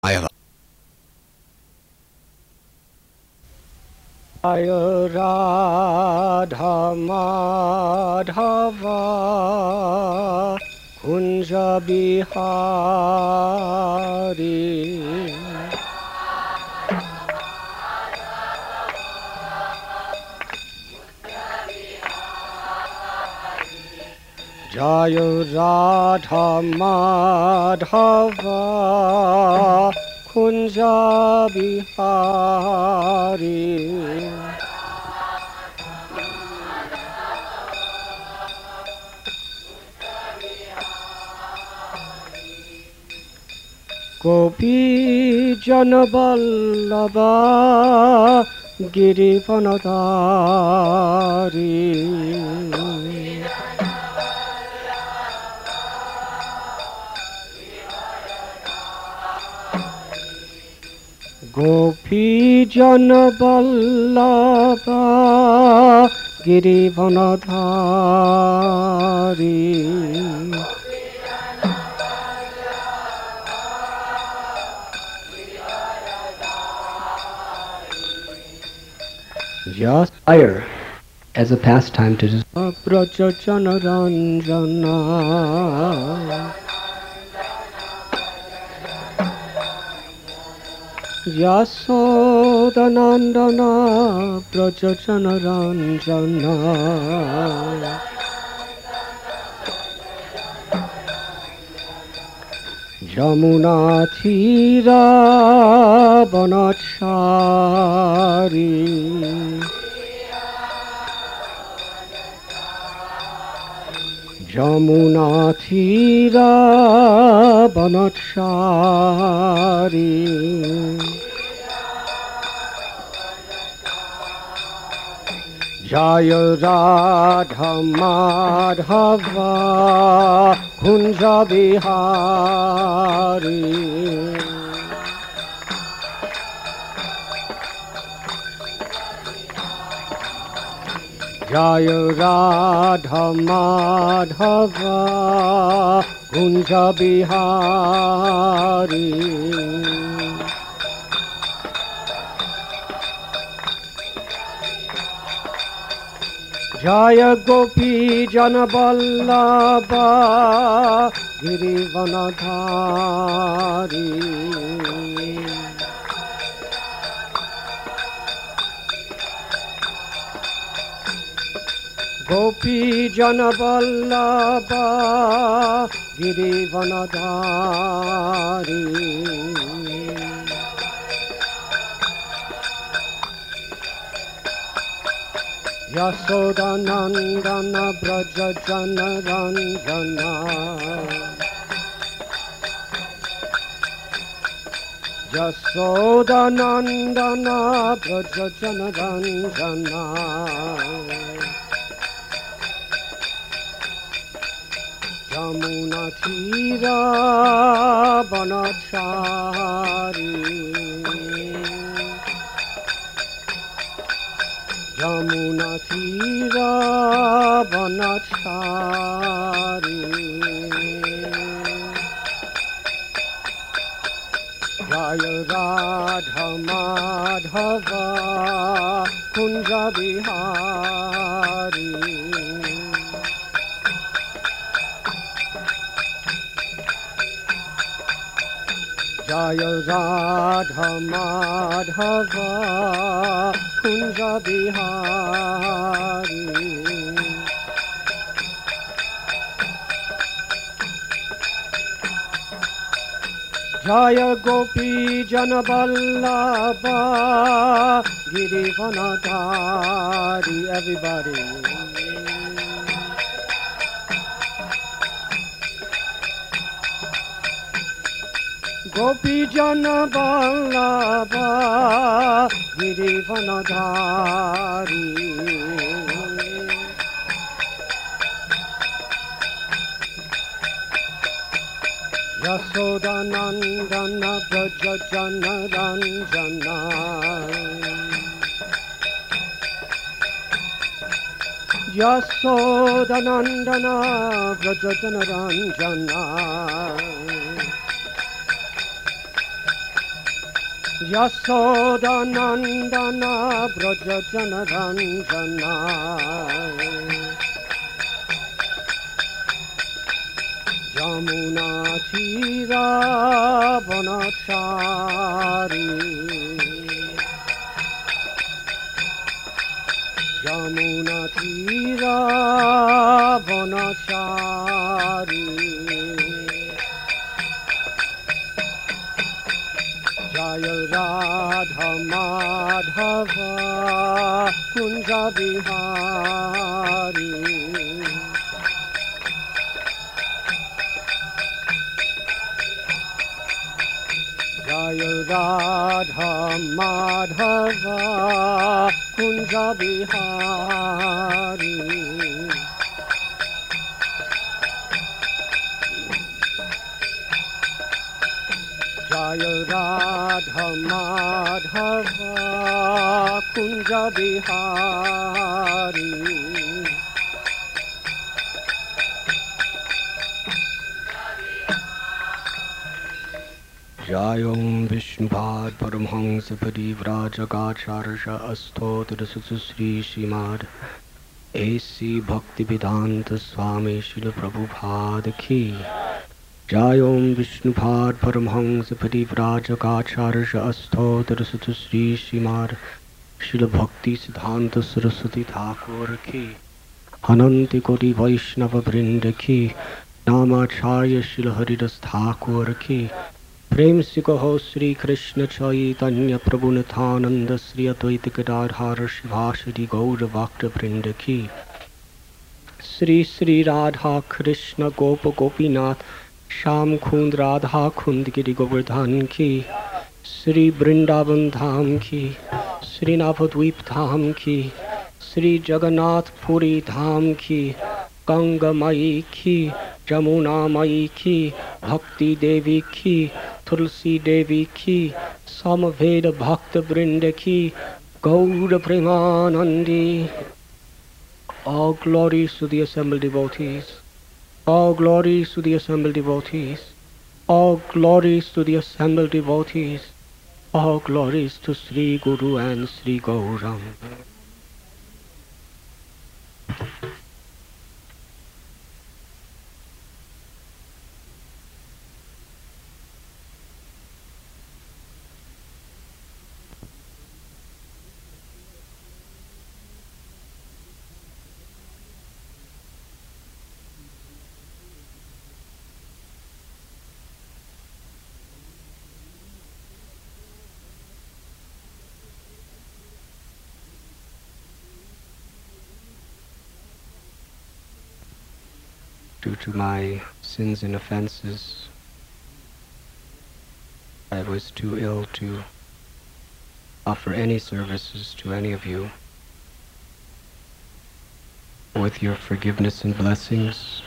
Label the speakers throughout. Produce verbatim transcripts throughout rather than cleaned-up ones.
Speaker 1: Ayala.
Speaker 2: Jai Radha Madhava Kunja Bihari Jai Radha Madhava Kunja Bihari Gopi Janavallabha Girivanadari Gopi Janavallabha Girivanadari Just
Speaker 3: Fire as a pastime to just
Speaker 2: Prajajana Ranjana Yasodanandana Prajajana Ranjana Jamuna Thira Banachari Jamuna Thira Banachari Jaya Radha Madhava Kunja Bihari Jaya Radha Madhava Kunja Bihari Jaya Gopi Janavallabha Girivanadari Gopi Janavallabha Girivanadari Yasodanandana Brajajana Ranjana Yasodanandana Brajajana Ranjana Jamuna Thira Banachari Jamuna Thira Banachari Jaya Radha Madhava Kunja Bihari Jaya Radha Madhava Kunja Bihari Jaya Gopi Janavallabha Girivanadari Everybody Gopi Janavallabha Girivanadari Yasodanandana Brajajana Ranjana Yasodanandana Brajajana Ranjana Yashodanandana Braja Janaranjana Yamuna Tira Vanachari Yamuna Tira Vanachari Jaya Radha Madhava Kunja Vihari Jaya Radha Madhava Kunja Vihari Jaya Radha Madhava Kunja Vihari Jayom Vishnupad Paramhansa Parivrajagacharya Astotra Sri Srimad A C Bhaktivedanta Swami Srila Prabhupada Ki Jayom Vishnupad Paramhansa Parivrajagacharya Astotra Sri Srimad Srila Bhakti Siddhanta Saraswati Thakur Ki Ananti Koti Vaishnava Vrinda Ki Namacharya Srila Haridas Thakur Ki Prem se kaho Sri Krishna Chaitanya Prabhu Nithananda Sri Advaita Gadadhara Shivashri Gaura Bhakta Vrinda Ki Sri Sri Radha Krishna Gopa Gopinath Sham Khund Radha Khund Giri Govardhan Ki Sri Vrindavan Dham Ki Sri Navadvip Dham Ki Sri Jagannath Puri Dham Ki Ganga Mai Ki Jamuna Mai Ki Bhakti Devi Ki Tulsi Devi Ki Samaveda Bhakta Vrinda Ki Gaura Premanandi. All glories to the assembled devotees. All glories to the assembled devotees. All glories to the assembled devotees. All glories to Sri Guru and Sri Gauranga. Due to my sins and offenses, I was too ill to offer any services to any of you. With your forgiveness and blessings,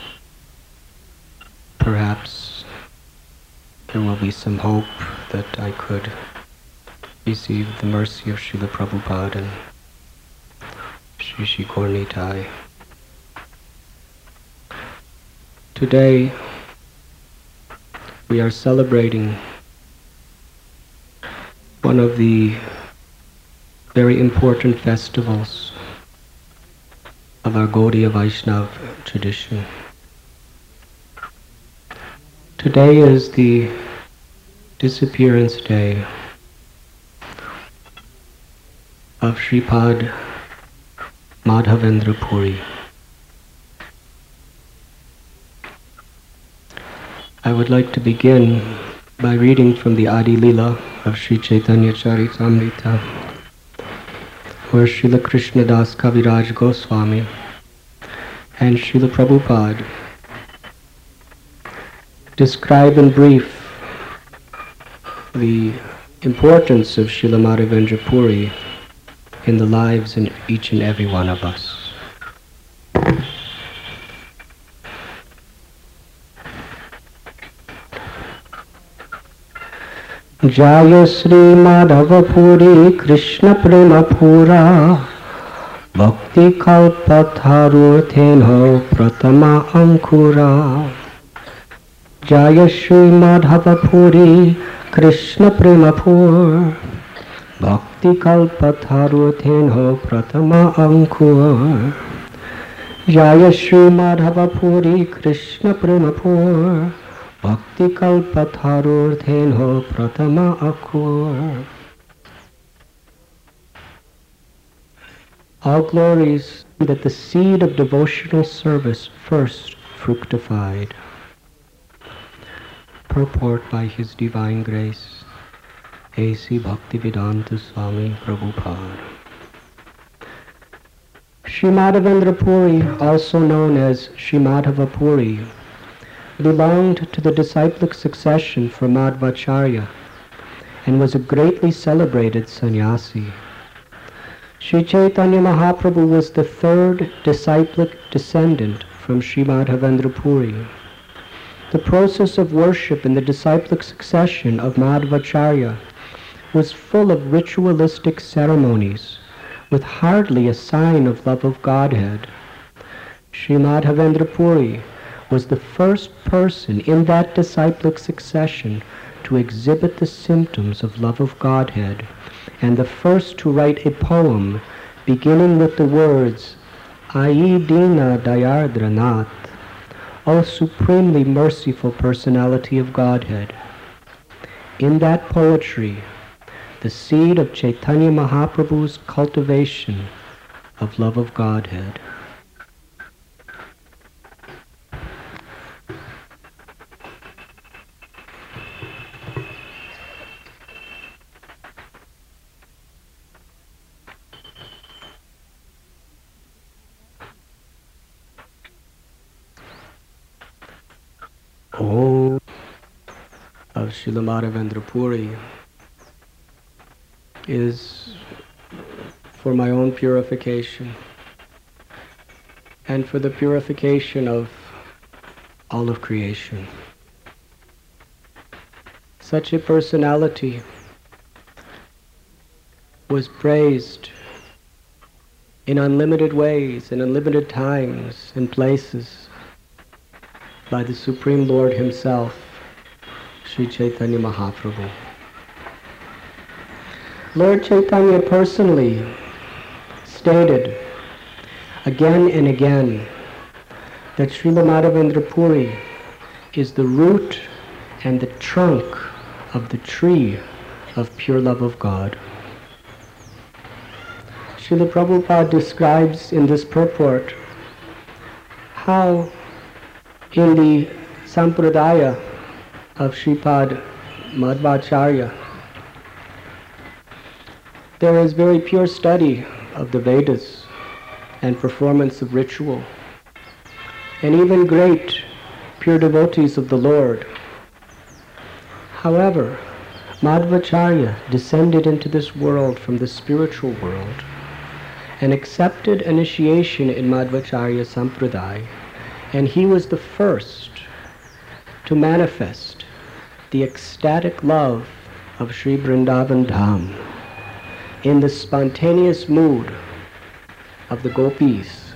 Speaker 2: perhaps there will be some hope that I could receive the mercy of Srila Prabhupada and Shri Shri Gaur Nitai. Today, we are celebrating one of the very important festivals of our Gaudiya Vaishnava tradition. Today is the disappearance day of Shripad Madhavendra Puri. I would like to begin by reading from the Adi Lila of Sri Chaitanya Charitamrita, where Srila Krishnadas Kaviraj Goswami and Srila Prabhupada describe in brief the importance of Srila Madhavendra Puri in the lives of each and every one of us. Jaya Sri Madhava Puri Krishna Prema Pura Bhakti Kalpatharu Tenho Pratama Ankura. Jaya Sri Madhava Puri Krishna Prema Pur Bhakti Kalpataru Pratama Ankur Jaya Shri Madhava Puri Krishna Prema Pur Bhakti Kalpataru Pratama Ankur. All glories that the seed of devotional service first fructified. Purport by His Divine Grace, A C Bhaktivedanta Swami Prabhupada. Sri Madhavendra Puri, also known as Sri Madhava Puri, belonged to the disciplic succession from Madhvacharya and was a greatly celebrated sannyasi. Sri Chaitanya Mahaprabhu was the third disciplic descendant from Sri Madhavendra Puri. The process of worship in the disciplic succession of Madhvacharya was full of ritualistic ceremonies with hardly a sign of love of Godhead. Sri Madhavendra Puri was the first person in that disciplic succession to exhibit the symptoms of love of Godhead, and the first to write a poem beginning with the words, Ai Dina Dayardra Nath, O supremely merciful personality of Godhead. In that poetry, the seed of Chaitanya Mahaprabhu's cultivation of love of Godhead. Om of Srila Madhavendra Puri is for my own purification and for the purification of all of creation. Such a personality was praised in unlimited ways, in unlimited times and places by the Supreme Lord Himself, Sri Chaitanya Mahaprabhu. Lord Chaitanya personally stated again and again that Srila Madhavendra Puri is the root and the trunk of the tree of pure love of God. Srila Prabhupada describes in this purport how in the sampradaya of Sripad Madhvacharya there is very pure study of the Vedas and performance of ritual, and even great pure devotees of the Lord. However, Madhvacharya descended into this world from the spiritual world and accepted initiation in Madhvacharya Sampradaya, and he was the first to manifest the ecstatic love of Sri Vrindavan Dham in the spontaneous mood of the gopis.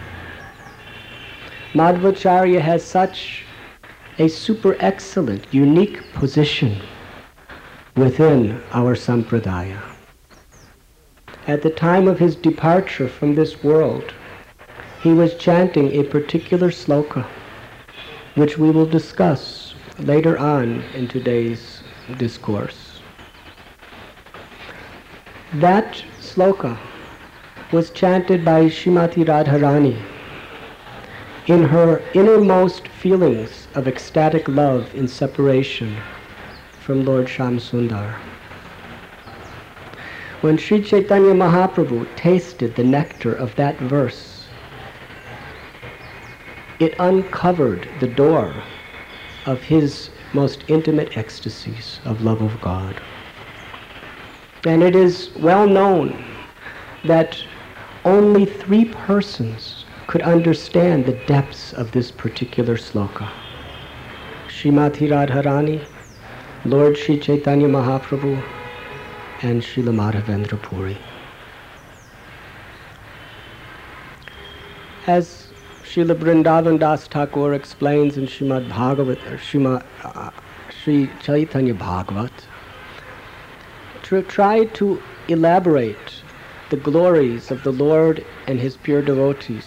Speaker 2: Madhvacharya has such a super excellent, unique position within our sampradaya. At the time of his departure from this world, he was chanting a particular sloka, which we will discuss later on in today's discourse. That sloka was chanted by Srimati Radharani in her innermost feelings of ecstatic love in separation from Lord Shyamsundar. When Sri Chaitanya Mahaprabhu tasted the nectar of that verse, it uncovered the door of his most intimate ecstasies of love of God. And it is well known that only three persons could understand the depths of this particular sloka: Srimati Radharani, Lord Sri Chaitanya Mahaprabhu, and Srila Madhavendra Puri. As Srila Vrindavan Das Thakur explains in Srimad Bhagavat, or Srimad, uh, Sri Chaitanya Bhagavat, to try to elaborate the glories of the Lord and his pure devotees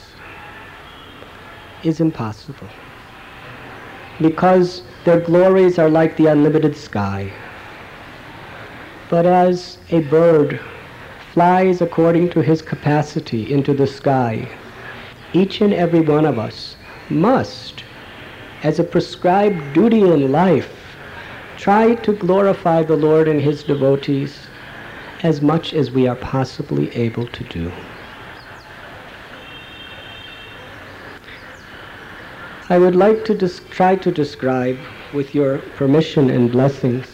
Speaker 2: is impossible, because their glories are like the unlimited sky. But as a bird flies according to his capacity into the sky, each and every one of us must, as a prescribed duty in life, try to glorify the Lord and his devotees as much as we are possibly able to do. I would like to dis- try to describe, with your permission and blessings,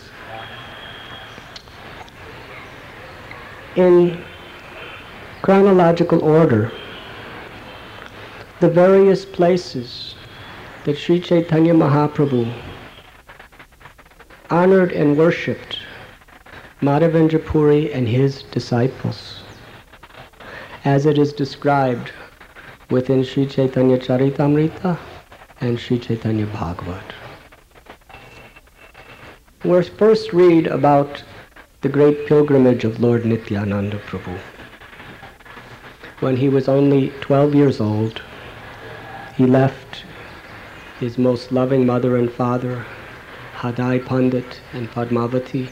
Speaker 2: in chronological order, the various places that Sri Chaitanya Mahaprabhu honored and worshipped Madhavendra Puri and his disciples, as it is described within Sri Chaitanya Charitamrita and Sri Chaitanya Bhagavat. We'll first read about the great pilgrimage of Lord Nityananda Prabhu. When he was only twelve years old, he left his most loving mother and father, Hadai Pandit and Padmavati,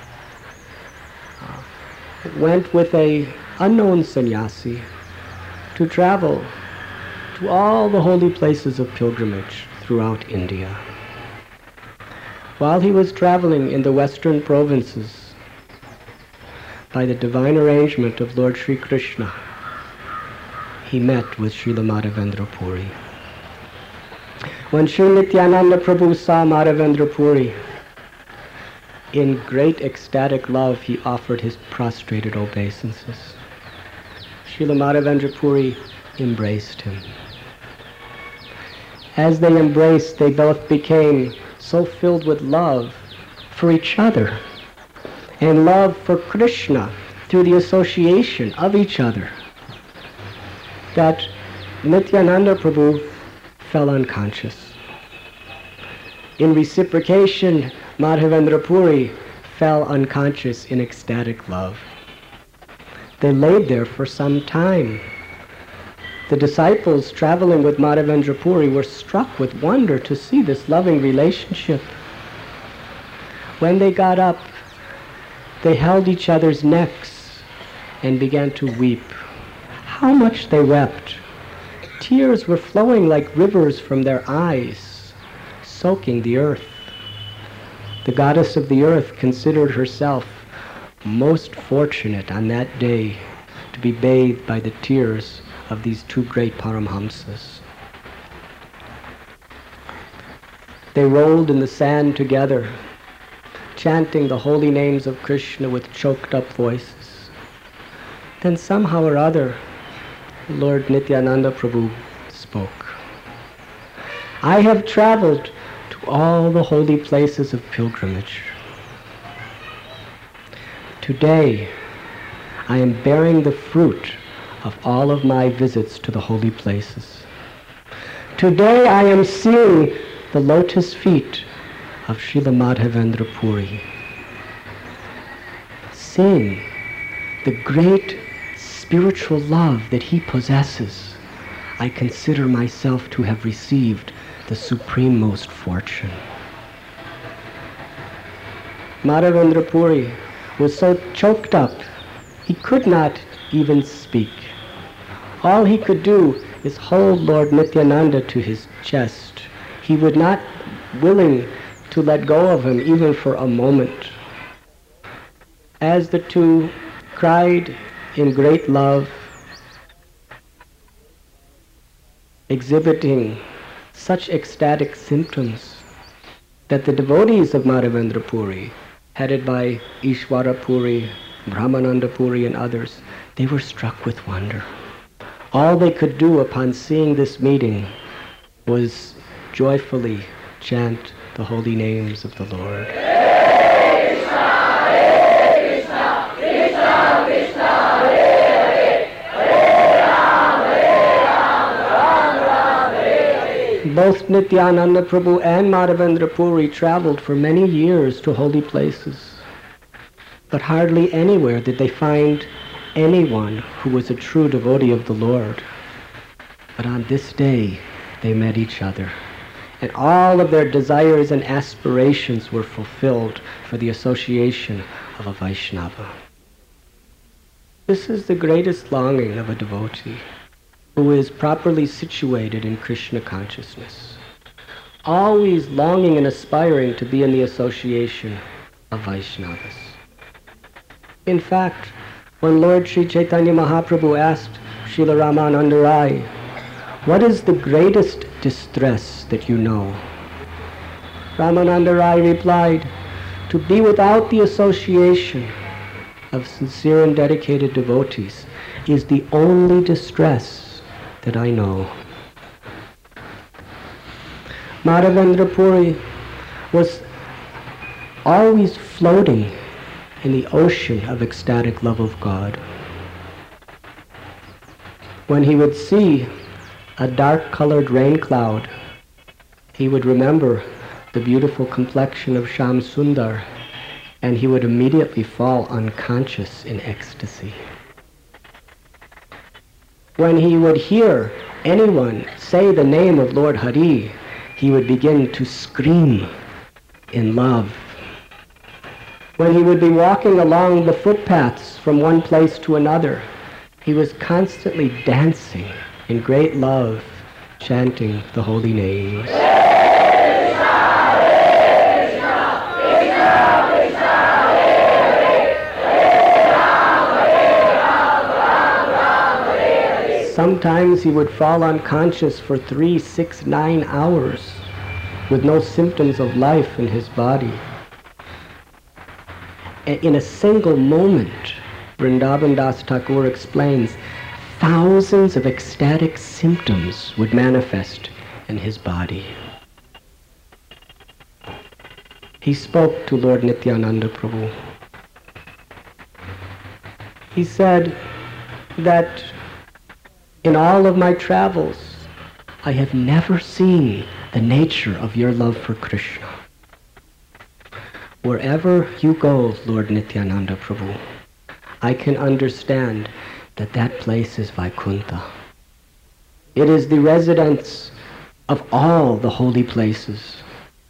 Speaker 2: uh, went with a unknown sannyasi to travel to all the holy places of pilgrimage throughout India. While he was traveling in the western provinces, by the divine arrangement of Lord Sri Krishna, he met with Srila Madhavendra Puri. When Sri Nityananda Prabhu saw Madhavendra Puri, in great ecstatic love he offered his prostrated obeisances. Srila Madhavendra Puri embraced him. As they embraced, they both became so filled with love for each other and love for Krishna through the association of each other, that Nityananda Prabhu fell unconscious. In reciprocation, Madhavendra Puri fell unconscious in ecstatic love. They laid there for some time. The disciples traveling with Madhavendra Puri were struck with wonder to see this loving relationship. When they got up, they held each other's necks and began to weep. How much they wept! Tears were flowing like rivers from their eyes, soaking the earth. The goddess of the earth considered herself most fortunate on that day to be bathed by the tears of these two great Paramhamsas. They rolled in the sand together, chanting the holy names of Krishna with choked up voices. Then somehow or other, Lord Nityananda Prabhu spoke. I have traveled to all the holy places of pilgrimage. Today, I am bearing the fruit of all of my visits to the holy places. Today I am seeing the lotus feet of Srila Madhavendra Puri, seeing the great spiritual love that he possesses. I consider myself to have received the supreme-most fortune. Madhavendra Puri was so choked up, he could not even speak. All he could do is hold Lord Nityananda to his chest. He was not willing to let go of him even for a moment. As the two cried in great love, exhibiting such ecstatic symptoms, that the devotees of Madhavendra Puri, headed by Ishwara Puri, Brahmananda Puri and others, they were struck with wonder. All they could do upon seeing this meeting was joyfully chant the holy names of the Lord. Hare Krishna, Hare Krishna, Krishna Krishna, Hare Hare, Hare Ram, Hare Ram, Ram Ram, Hare Hare. Both Nityananda Prabhu and Madhavendra Puri traveled for many years to holy places. But hardly anywhere did they find anyone who was a true devotee of the Lord. But on this day, they met each other, and all of their desires and aspirations were fulfilled for the association of a Vaishnava. This is the greatest longing of a devotee who is properly situated in Krishna consciousness, always longing and aspiring to be in the association of Vaishnavas. In fact, when Lord Sri Chaitanya Mahaprabhu asked Srila Ramananda Rai, "What is the greatest distress that you know?" Ramananda Rai replied, "To be without the association of sincere and dedicated devotees is the only distress that I know." Madhavendra Puri was always floating in the ocean of ecstatic love of God. When he would see a dark-colored rain cloud, he would remember the beautiful complexion of Shyam Sundar, and he would immediately fall unconscious in ecstasy. When he would hear anyone say the name of Lord Hari, he would begin to scream in love. When he would be walking along the footpaths from one place to another, he was constantly dancing in great love, chanting the holy names. Sometimes he would fall unconscious for three, six, nine hours with no symptoms of life in his body. In a single moment, Vrindavan Das Thakur explains, thousands of ecstatic symptoms would manifest in his body. He spoke to Lord Nityananda Prabhu. He said that in all of my travels, I have never seen the nature of your love for Krishna. Wherever you go, Lord Nityananda Prabhu, I can understand that that place is Vaikuntha. It is the residence of all the holy places.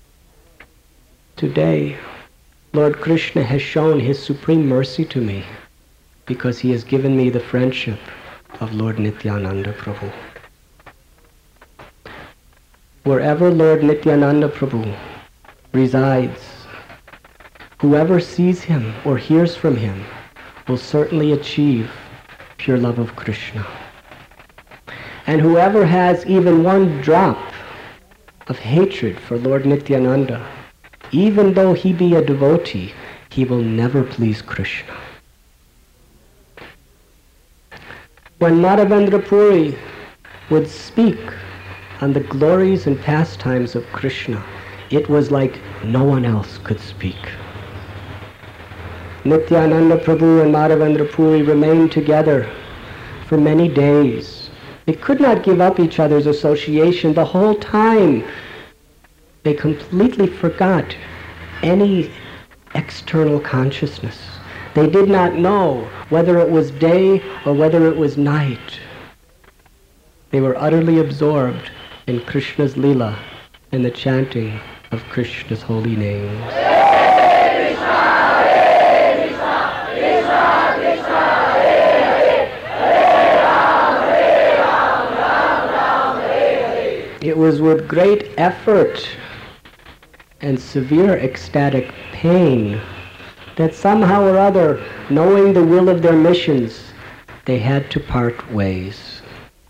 Speaker 2: Today, Lord Krishna has shown his supreme mercy to me because he has given me the friendship of Lord Nityananda Prabhu. Wherever Lord Nityananda Prabhu resides, whoever sees him or hears from him will certainly achieve pure love of Krishna. And whoever has even one drop of hatred for Lord Nityananda, even though he be a devotee, he will never please Krishna. When Madhavendra Puri would speak on the glories and pastimes of Krishna, it was like no one else could speak. Nityananda Prabhu and Madhavendra Puri remained together for many days. They could not give up each other's association. The whole time they completely forgot any external consciousness. They did not know whether it was day or whether it was night. They were utterly absorbed in Krishna's Leela and the chanting of Krishna's holy names. It was with great effort and severe ecstatic pain that somehow or other, knowing the will of their missions, they had to part ways.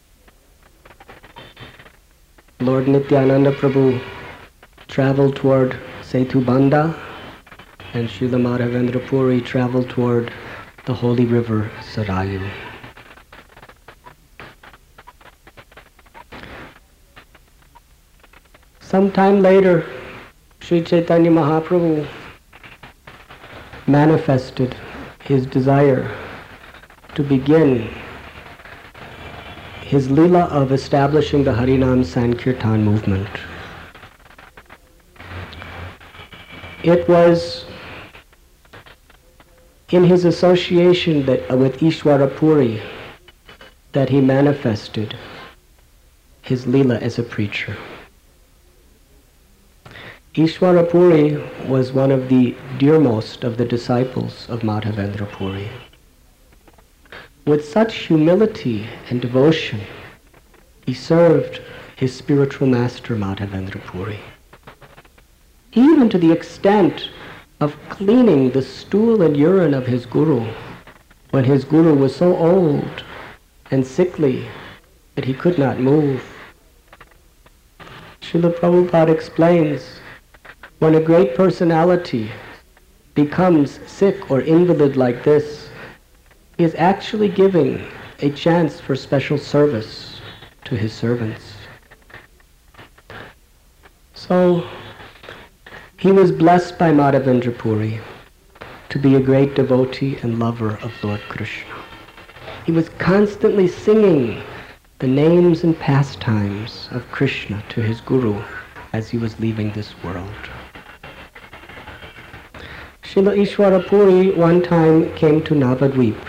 Speaker 2: Lord Nityananda Prabhu traveled toward Setubandha, and Srila Madhavendra Puri traveled toward the holy river Sarayu. Sometime later, Sri Chaitanya Mahaprabhu manifested his desire to begin his Leela of establishing the Harinam Sankirtan movement. It was in his association that, uh, with Ishwara Puri, that he manifested his Leela as a preacher. Ishwara Puri was one of the dearmost of the disciples of Madhavendra Puri. With such humility and devotion, he served his spiritual master Madhavendra Puri, even to the extent of cleaning the stool and urine of his guru when his guru was so old and sickly that he could not move. Srila Prabhupada explains, when a great personality becomes sick or invalid like this, he is actually giving a chance for special service to his servants. So, he was blessed by Madhavendra Puri to be a great devotee and lover of Lord Krishna. He was constantly singing the names and pastimes of Krishna to his guru as he was leaving this world. Srila Ishwara Puri one time came to Navadvip,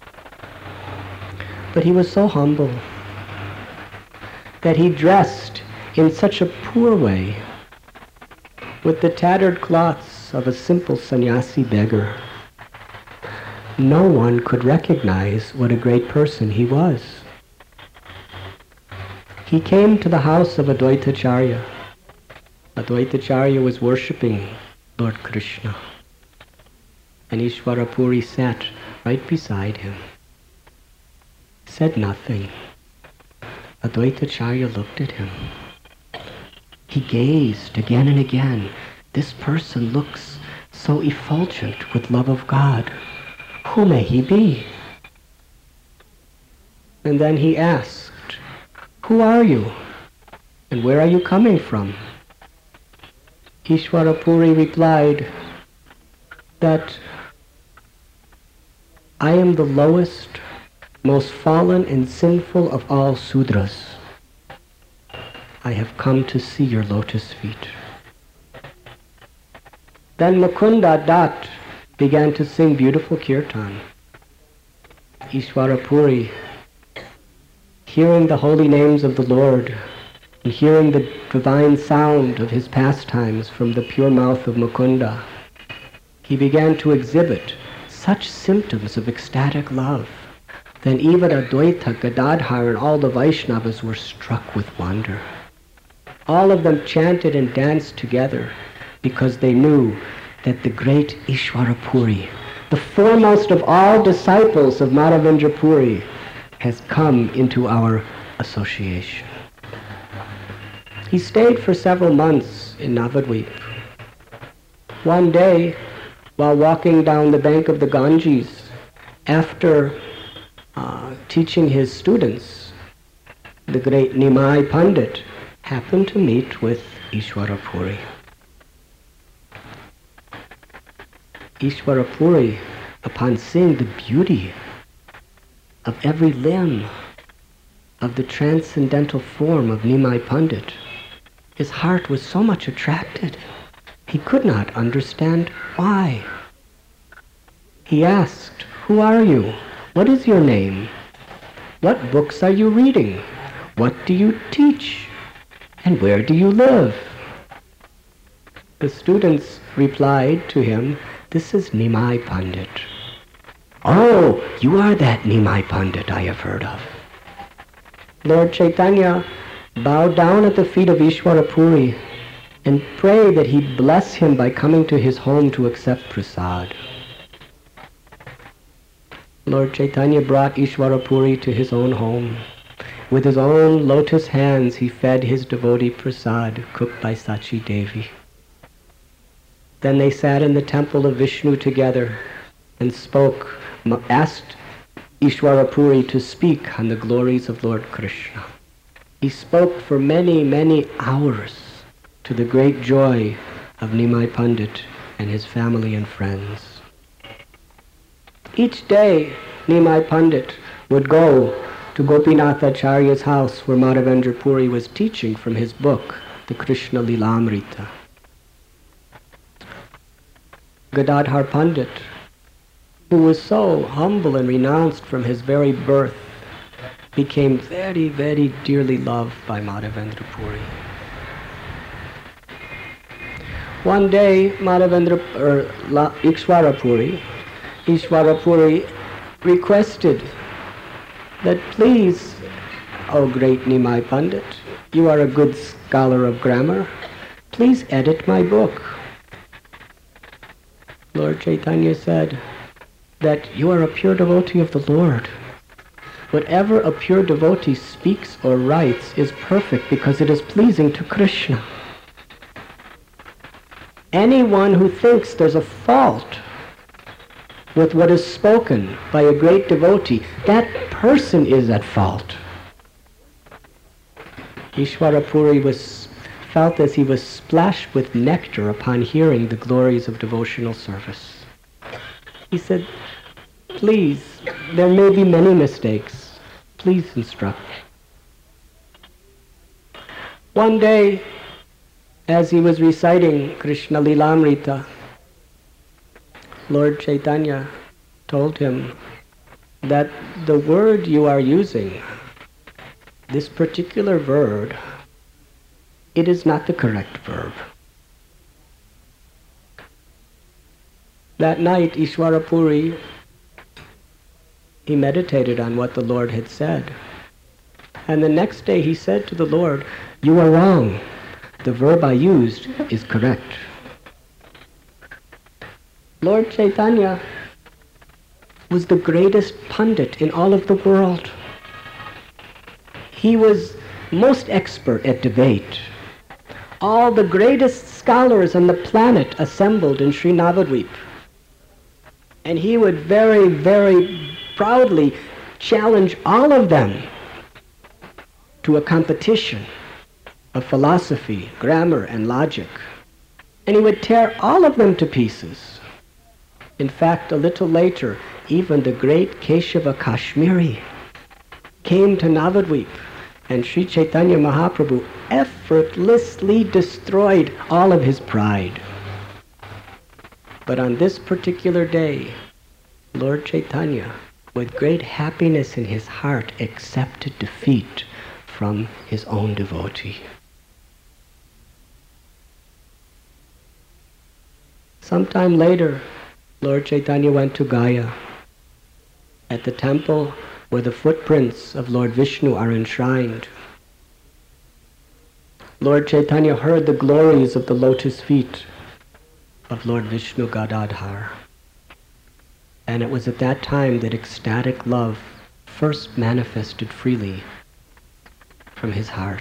Speaker 2: but he was so humble that he dressed in such a poor way with the tattered cloths of a simple sannyasi beggar. No one could recognize what a great person he was. He came to the house of Advaitacharya. Advaitacharya was worshipping Lord Krishna, and Ishwara Puri sat right beside him, said nothing. Advaitacharya looked at him. He gazed again and again. This person looks so effulgent with love of God. Who may he be? And then he asked, "Who are you? And where are you coming from?" Ishwara Puri replied that, "I am the lowest, most fallen and sinful of all Sudras. I have come to see your lotus feet." Then Mukunda Dat began to sing beautiful kirtan. Ishwara Puri, hearing the holy names of the Lord and hearing the divine sound of his pastimes from the pure mouth of Mukunda, he began to exhibit such symptoms of ecstatic love that even Advaita, Gadadhar, and all the Vaishnavas were struck with wonder. All of them chanted and danced together because they knew that the great Ishwara Puri, the foremost of all disciples of Madhavendra Puri, has come into our association. He stayed for several months in Navadvip. One day, while walking down the bank of the Ganges, after uh, teaching his students, the great Nimai Pandit happened to meet with Ishwara Puri. Ishwara Puri, upon seeing the beauty of every limb of the transcendental form of Nimai Pandit, his heart was so much attracted, he could not understand why. He asked, "Who are you? What is your name? What books are you reading? What do you teach? And where do you live?" The students replied to him, "This is Nimai Pandit." "Oh, you are that Nimai Pandit I have heard of." Lord Chaitanya bowed down at the feet of Ishwara Puri and prayed that he'd bless him by coming to his home to accept prasad. Lord Chaitanya brought Ishwara Puri to his own home. With his own lotus hands he fed his devotee prasad cooked by Sachi Devi. Then they sat in the temple of Vishnu together and spoke, asked Ishwara Puri to speak on the glories of Lord Krishna. He spoke for many, many hours to the great joy of Nimai Pandit and his family and friends. Each day, Nimai Pandit would go to Gopinath Acharya's house where Madhavendra Puri was teaching from his book, the Krishna Lilamrita. Gadadhar Pandit, who was so humble and renounced from his very birth, became very, very dearly loved by Madhavendra Puri. One day, Madhavendra, or La, Ikshvara Puri, Ishvara Puri requested that, please, O great Nimai Pandit, you are a good scholar of grammar, please edit my book. Lord Chaitanya said that you are a pure devotee of the Lord. Whatever a pure devotee speaks or writes is perfect because it is pleasing to Krishna. Anyone who thinks there's a fault with what is spoken by a great devotee, that person is at fault. Ishvara Puri was, felt as he was splashed with nectar upon hearing the glories of devotional service. He said, please, there may be many mistakes. Please instruct. One day, as he was reciting Krishna Lilamrita, Lord Chaitanya told him that the word you are using, this particular verb, it is not the correct verb. That night, Ishvara Puri, he meditated on what the Lord had said. And the next day he said to the Lord, you are wrong. The verb I used is correct. Lord Chaitanya was the greatest pundit in all of the world. He was most expert at debate. All the greatest scholars on the planet assembled in Sri Navadvip. And he would very, very proudly challenge all of them to a competition of philosophy, grammar, and logic. And he would tear all of them to pieces. In fact, a little later, even the great Keshava Kashmiri came to Navadvip, and Sri Chaitanya Mahaprabhu effortlessly destroyed all of his pride. But on this particular day, Lord Chaitanya, with great happiness in his heart, accepted defeat from his own devotee. Sometime later, Lord Chaitanya went to Gaya, at the temple where the footprints of Lord Vishnu are enshrined. Lord Chaitanya heard the glories of the lotus feet of Lord Vishnu Gadadhar. And it was at that time that ecstatic love first manifested freely from his heart.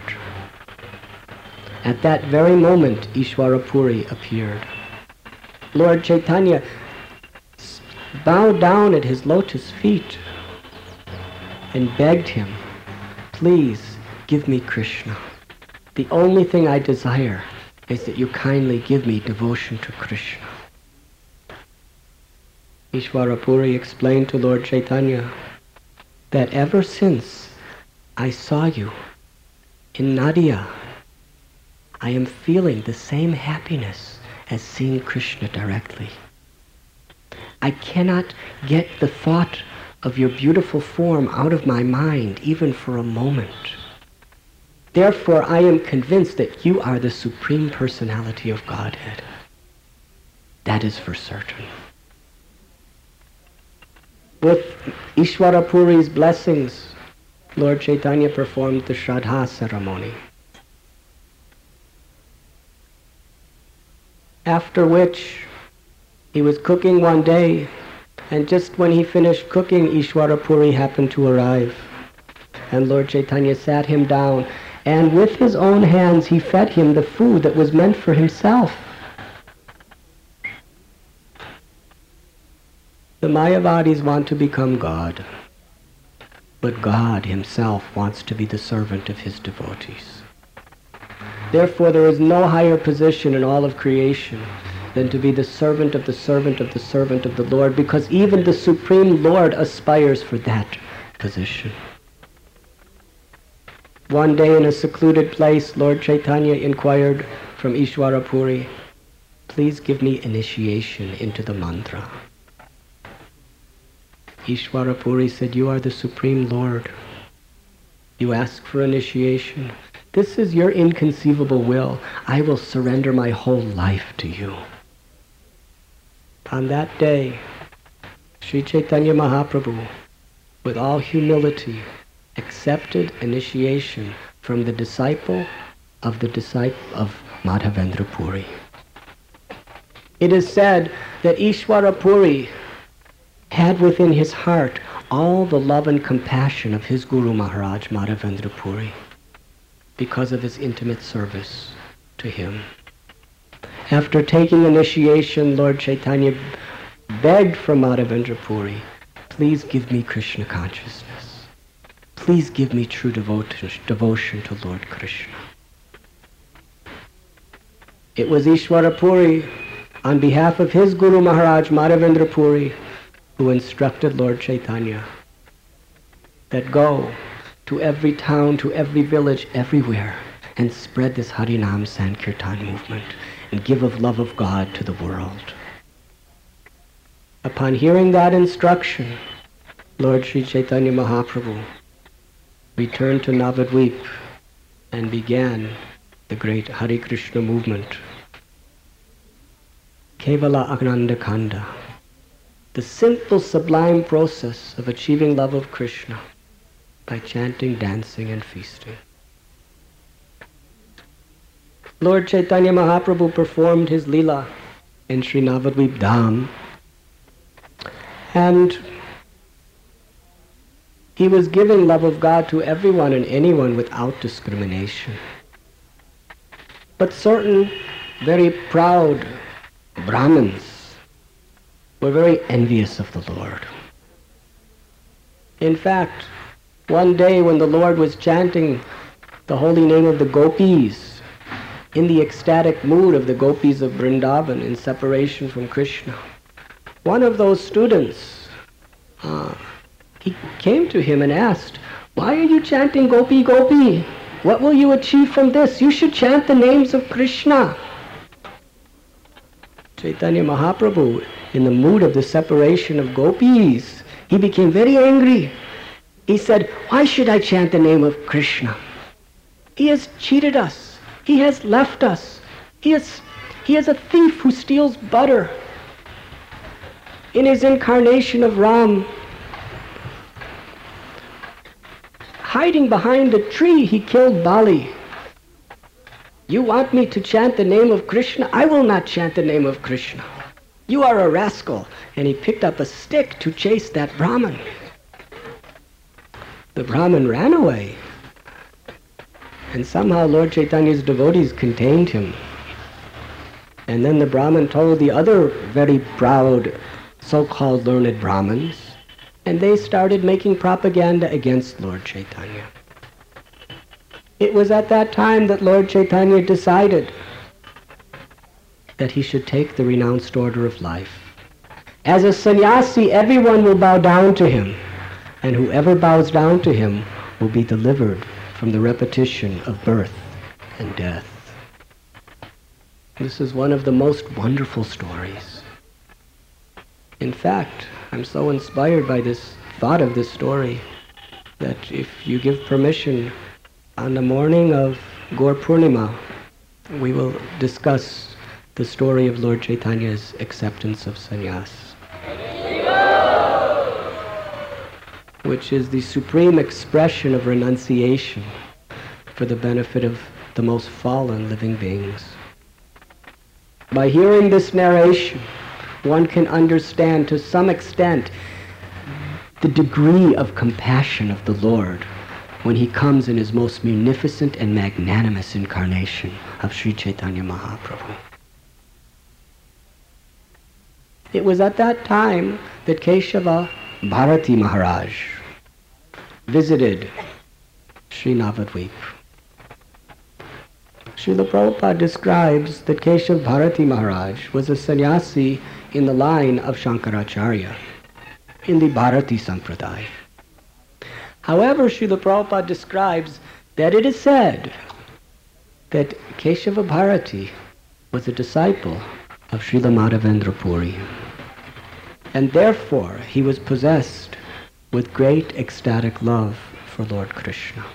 Speaker 2: At that very moment, Ishvara Puri appeared. Lord Chaitanya bowed down at his lotus feet and begged him, please give me Krishna. The only thing I desire is that you kindly give me devotion to Krishna. Ishvara Puri explained to Lord Chaitanya that ever since I saw you in Nadia, I am feeling the same happiness as seeing Krishna directly. I cannot get the thought of your beautiful form out of my mind, even for a moment. Therefore, I am convinced that you are the Supreme Personality of Godhead. That is for certain. With Ishvara Puri's blessings, Lord Chaitanya performed the Shraddha ceremony. After which, he was cooking one day, and just when he finished cooking, Ishvara Puri happened to arrive. And Lord Chaitanya sat him down, and with his own hands he fed him the food that was meant for himself. The Mayavadis want to become God, but God himself wants to be the servant of his devotees. Therefore, there is no higher position in all of creation than to be the servant of the servant of the servant of the Lord, because even the Supreme Lord aspires for that position. One day in a secluded place, Lord Chaitanya inquired from Ishvara Puri, please give me initiation into the mantra. Ishvara Puri said, "You are the Supreme Lord. You ask for initiation. This is your inconceivable will. I will surrender my whole life to you." On that day, Sri Chaitanya Mahaprabhu, with all humility, accepted initiation from the disciple of the disciple of Madhavendra Puri. It is said that Ishvara Puri had within his heart all the love and compassion of his Guru Maharaj, Madhavendra Puri, because of his intimate service to him. After taking initiation, Lord Chaitanya begged from Madhavendra Puri, "Please give me Krishna consciousness. Please give me true devotion to Lord Krishna." It was Ishvara Puri, on behalf of his Guru Maharaj, Madhavendra Puri, who instructed Lord Chaitanya that go to every town, to every village, everywhere, and spread this Harinam Sankirtan movement and give of love of God to the world. Upon hearing that instruction, Lord Sri Chaitanya Mahaprabhu returned to Navadvip and began the great Hare Krishna movement. Kevala Agnanda Kanda, the simple, sublime process of achieving love of Krishna by chanting, dancing, and feasting. Lord Chaitanya Mahaprabhu performed his Leela in Sri Navadvip Dham, and he was giving love of God to everyone and anyone without discrimination. But certain very proud Brahmins were very envious of the Lord. In fact, one day when the Lord was chanting the holy name of the gopis, in the ecstatic mood of the gopis of Vrindavan in separation from Krishna, one of those students, uh, he came to him and asked, "Why are you chanting Gopi Gopi? What will you achieve from this? You should chant the names of Krishna." Chaitanya Mahaprabhu, in the mood of the separation of gopis, he became very angry. He said, "Why should I chant the name of Krishna? He has cheated us. He has left us. He is, he is a thief who steals butter. In his incarnation of Ram, hiding behind a tree, he killed Bali. You want me to chant the name of Krishna? I will not chant the name of Krishna. You are a rascal." And he picked up a stick to chase that Brahmin. The Brahmin ran away. And somehow Lord Chaitanya's devotees contained him. And then the Brahmin told the other very proud so-called learned Brahmins, and they started making propaganda against Lord Chaitanya. It was at that time that Lord Chaitanya decided that he should take the renounced order of life. As a sannyasi, everyone will bow down to him, and whoever bows down to him will be delivered from the repetition of birth and death. This is one of the most wonderful stories. In fact, I'm so inspired by this thought of this story that if you give permission, on the morning of Gaur Purnima, we will discuss the story of Lord Chaitanya's acceptance of sannyas, which is the supreme expression of renunciation for the benefit of the most fallen living beings. By hearing this narration, one can understand to some extent the degree of compassion of the Lord when he comes in his most munificent and magnanimous incarnation of Sri Chaitanya Mahaprabhu. It was at that time that Keshava Bharati Maharaj visited Sri Navadvip. Srila Prabhupada describes that Keshav Bharati Maharaj was a sannyasi in the line of Shankaracharya, in the Bharati Sampradaya. However, Srila Prabhupada describes that it is said that Keshava Bharati was a disciple of Srila Madhavendra Puri, and therefore he was possessed with great ecstatic love for Lord Krishna.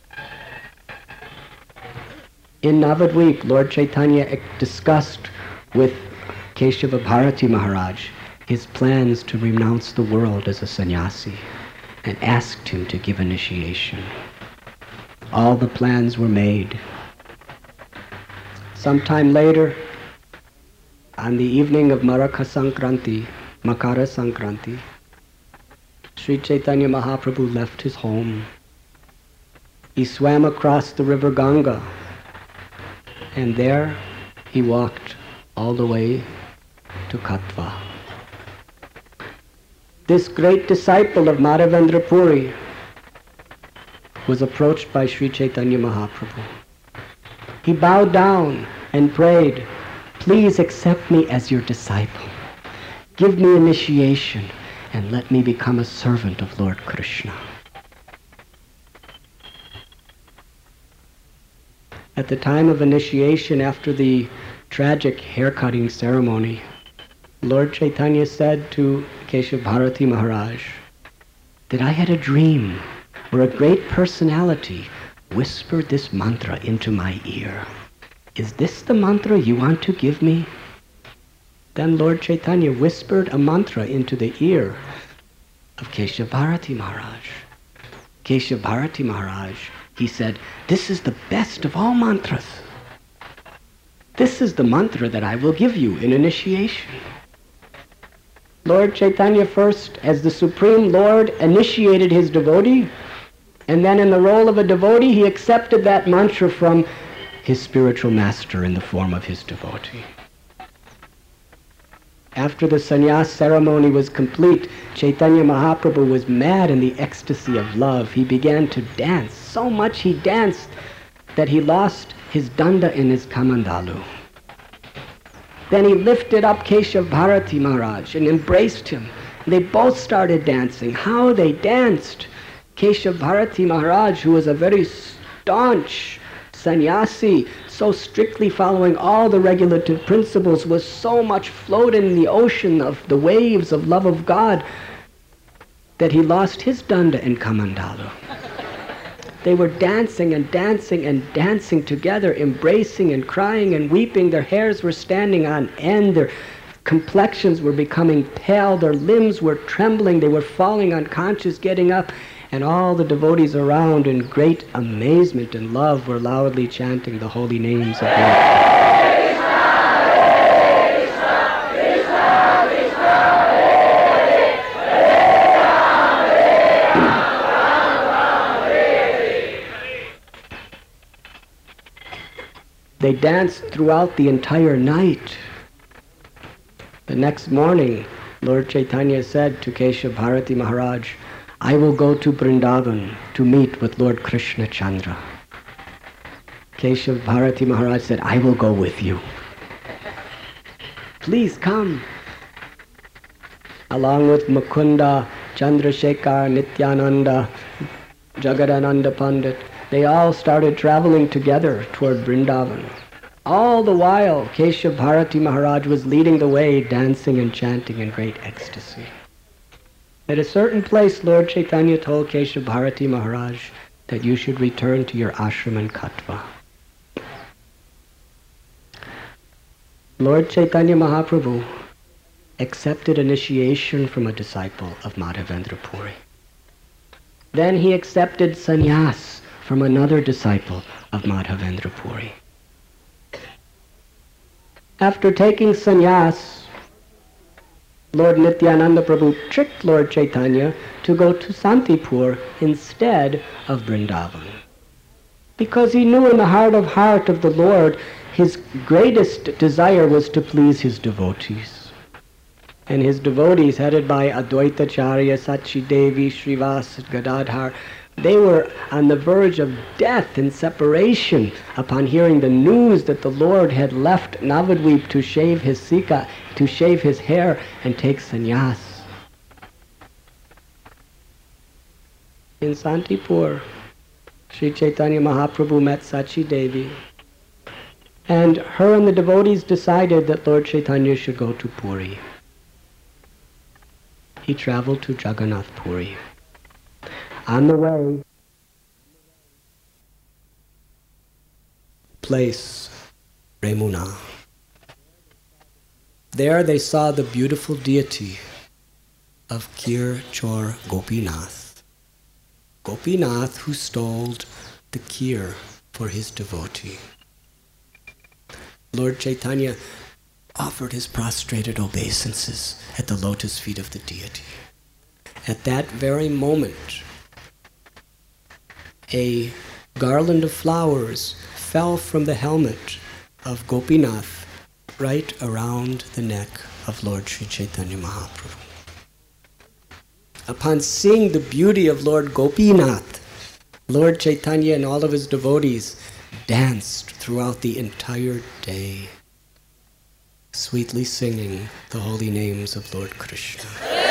Speaker 2: In Navadvip, Lord Chaitanya discussed with Keshava Bharati Maharaj his plans to renounce the world as a sannyasi and asked him to give initiation. All the plans were made. Sometime later, on the evening of Maraka Sankranti, Makara Sankranti, Sri Chaitanya Mahaprabhu left his home. He swam across the river Ganga, and there he walked all the way to Katwa. This great disciple of Madhavendra Puri was approached by Sri Chaitanya Mahaprabhu. He bowed down and prayed, "Please accept me as your disciple. Give me initiation and let me become a servant of Lord Krishna." At the time of initiation, after the tragic haircutting ceremony, Lord Chaitanya said to Keshav Bharati Maharaj that I had a dream where a great personality whispered this mantra into my ear. Is this the mantra you want to give me? Then Lord Chaitanya whispered a mantra into the ear of Keshav Bharati Maharaj. Keshav Bharati Maharaj, he said, "This is the best of all mantras. This is the mantra that I will give you in initiation." Lord Chaitanya first, as the Supreme Lord, initiated his devotee, and then in the role of a devotee, he accepted that mantra from his spiritual master in the form of his devotee. After the sannyas ceremony was complete, Chaitanya Mahaprabhu was mad in the ecstasy of love. He began to dance. So much he danced that he lost his danda and his kamandalu. Then he lifted up Keshav Bharati Maharaj and embraced him. They both started dancing. How they danced! Keshav Bharati Maharaj, who was a very staunch sannyasi, so strictly following all the regulative principles, was so much floated in the ocean of the waves of love of God that he lost his danda and kamandalu. They were dancing and dancing and dancing together, embracing and crying and weeping. Their hairs were standing on end. Their complexions were becoming pale. Their limbs were trembling. They were falling unconscious, getting up. And all the devotees around, in great amazement and love, were loudly chanting the holy names of God. They danced throughout the entire night. The next morning, Lord Chaitanya said to Keshav Bharati Maharaj, "I will go to Vrindavan to meet with Lord Krishna Chandra." Keshav Bharati Maharaj said, "I will go with you. Please come." Along with Mukunda, Chandrasekhar, Nityananda, Jagadananda Pandit, they all started traveling together toward Vrindavan. All the while, Keshav Bharati Maharaj was leading the way, dancing and chanting in great ecstasy. At a certain place, Lord Chaitanya told Keshav Bharati Maharaj that you should return to your ashram in Katwa. Lord Chaitanya Mahaprabhu accepted initiation from a disciple of Madhavendra Puri. Then he accepted sannyas from another disciple of Madhavendra Puri. After taking sannyas, Lord Nityananda Prabhu tricked Lord Chaitanya to go to Santipur instead of Vrindavan, because he knew in the heart of heart of the Lord his greatest desire was to please his devotees. And his devotees, headed by Advaitacharya, Sachi Devi, Srivas, Gadadhar, they were on the verge of death and separation upon hearing the news that the Lord had left Navadvip to shave his sika, to shave his hair and take sannyas. In Santipur, Sri Chaitanya Mahaprabhu met Sachi Devi, and her and the devotees decided that Lord Chaitanya should go to Puri. He traveled to Jagannath Puri.
Speaker 3: On the way,
Speaker 2: place, Remuna. There they saw the beautiful deity of Kir Chor Gopinath. Gopinath who stole the kir for his devotee. Lord Chaitanya offered his prostrated obeisances at the lotus feet of the deity. At that very moment, a garland of flowers fell from the helmet of Gopinath right around the neck of Lord Sri Chaitanya Mahaprabhu. Upon seeing the beauty of Lord Gopinath, Lord Chaitanya and all of his devotees danced throughout the entire day, sweetly singing the holy names of Lord Krishna.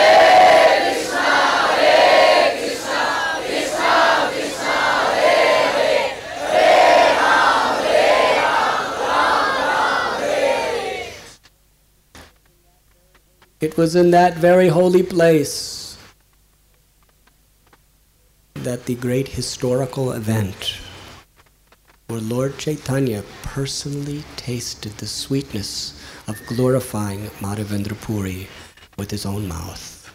Speaker 2: It was in that very holy place that the great historical event where Lord Chaitanya personally tasted the sweetness of glorifying Madhavendra Puri with his own mouth.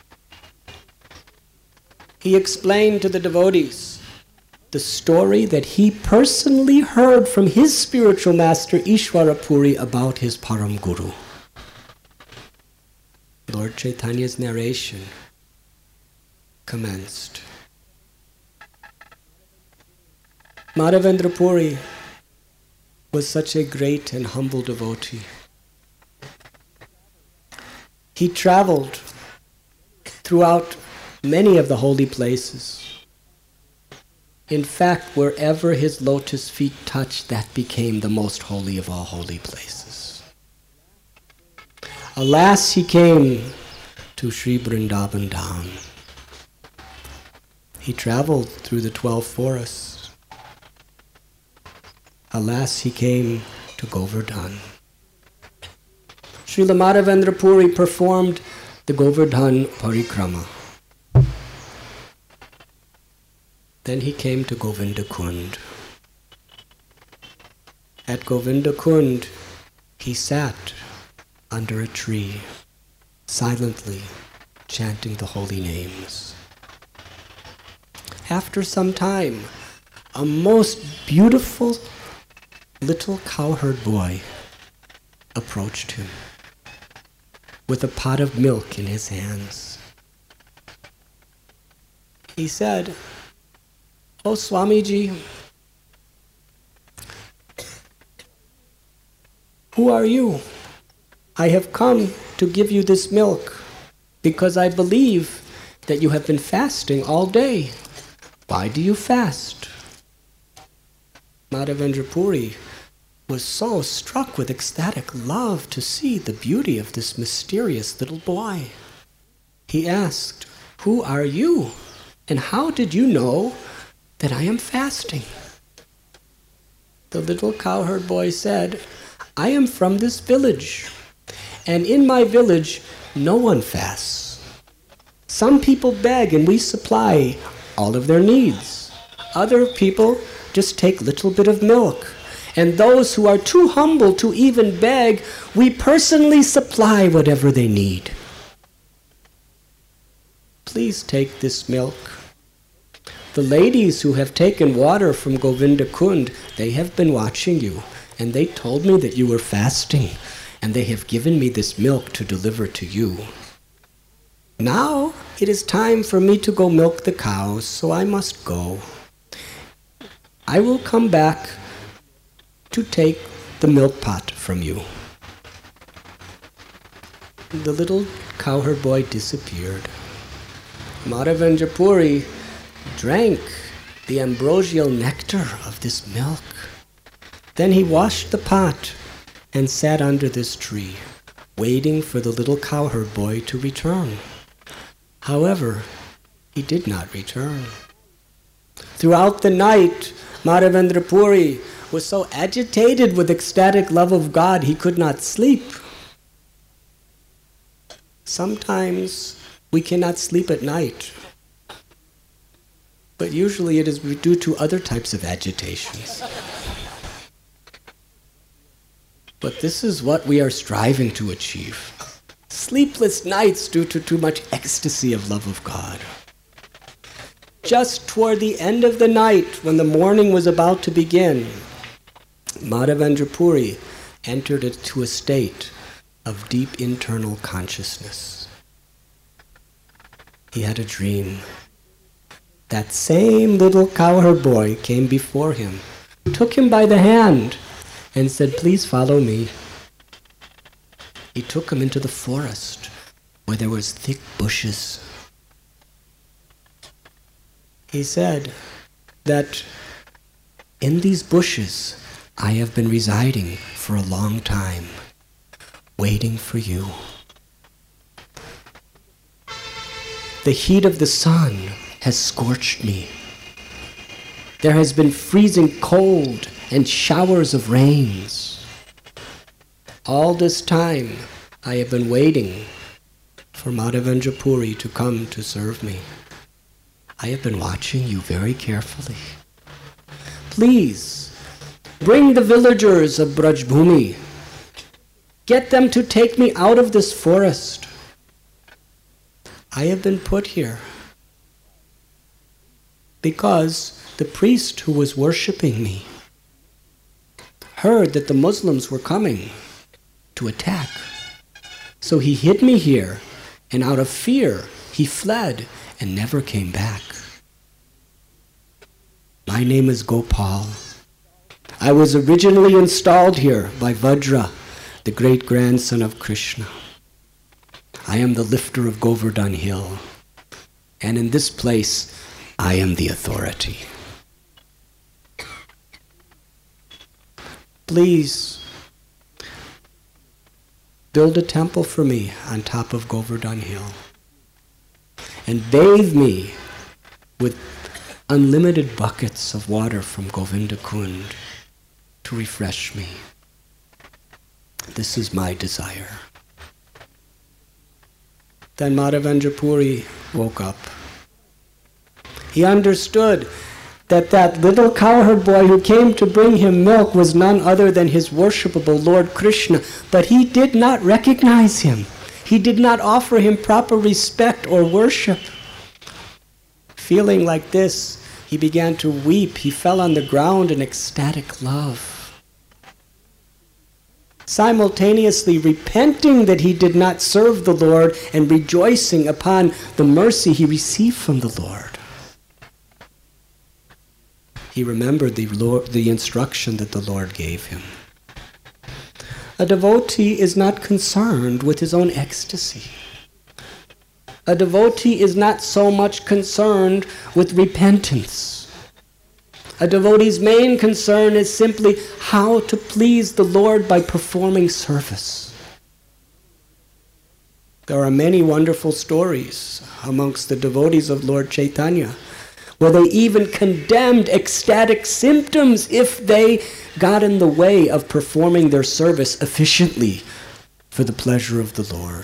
Speaker 2: He explained to the devotees the story that he personally heard from his spiritual master Ishvara Puri about his Param Guru. Lord Chaitanya's narration commenced. Madhavendra Puri was such a great and humble devotee. He traveled throughout many of the holy places. In fact, wherever his lotus feet touched, that became the most holy of all holy places. Alas, he came to Sri Vrindavan Dham. He traveled through the twelve forests. Alas, he came to Govardhan. Srila Madhavendra Puri performed the Govardhan Parikrama. Then he came to Govinda Kund. At Govinda Kund, he sat under a tree, silently chanting the holy names. After some time, a most beautiful little cowherd boy approached him with a pot of milk in his hands. He said, "Oh Swamiji, who are you? I have come to give you this milk because I believe that you have been fasting all day. Why do you fast?" Madhavendra Puri was so struck with ecstatic love to see the beauty of this mysterious little boy. He asked, "Who are you? And how did you know that I am fasting?" The little cowherd boy said, "I am from this village. And in my village, no one fasts. Some people beg and we supply all of their needs. Other people just take a little bit of milk. And those who are too humble to even beg, we personally supply whatever they need. Please take this milk. The ladies who have taken water from Govinda Kund, they have been watching you, and they told me that you were fasting. And they have given me this milk to deliver to you. Now it is time for me to go milk the cows, so I must go. I will come back to take the milk pot from you." The little cowherd boy disappeared. Madhavendra Puri drank the ambrosial nectar of this milk. Then he washed the pot and sat under this tree, waiting for the little cowherd boy to return. However, he did not return. Throughout the night, Madhavendra Puri was so agitated with ecstatic love of God, he could not sleep. Sometimes we cannot sleep at night. but usually it is due to other types of agitations. But this is what we are striving to achieve. Sleepless nights due to too much ecstasy of love of God. Just toward the end of the night, when the morning was about to begin, Madhavendra Puri entered into a state of deep internal consciousness. He had a dream. That same little cowherd boy came before him, took him by the hand, and said, "Please follow me." He took him into the forest where there was thick bushes. He said that in these bushes I have been residing for a long time, waiting for you. The heat of the sun has scorched me. There has been freezing cold and showers of rains. All this time, I have been waiting for Madhavendra Puri to come to serve me. I have been watching you very carefully. Please, bring the villagers of Brajbhumi. Get them to take me out of this forest. I have been put here because the priest who was worshipping me heard that the Muslims were coming to attack. So he hid me here, and out of fear, he fled and never came back. My name is Gopal. I was originally installed here by Vajra, the great-grandson of Krishna. I am the lifter of Govardhan Hill, and in this place, I am the authority. Please, build a temple for me on top of Govardhan Hill and bathe me with unlimited buckets of water from Govinda Kund to refresh me. This is my desire. Then Madhavendra Puri woke up. He understood that that little cowherd boy who came to bring him milk was none other than his worshipable Lord Krishna, but he did not recognize him. He did not offer him proper respect or worship. Feeling like this, he began to weep. He fell on the ground in ecstatic love, simultaneously repenting that he did not serve the Lord and rejoicing upon the mercy he received from the Lord. He remembered the, Lord, the instruction that the Lord gave him. A devotee is not concerned with his own ecstasy. A devotee is not so much concerned with repentance. A devotee's main concern is simply how to please the Lord by performing service. There are many wonderful stories amongst the devotees of Lord Chaitanya where they even condemned ecstatic symptoms if they got in the way of performing their service efficiently for the pleasure of the Lord.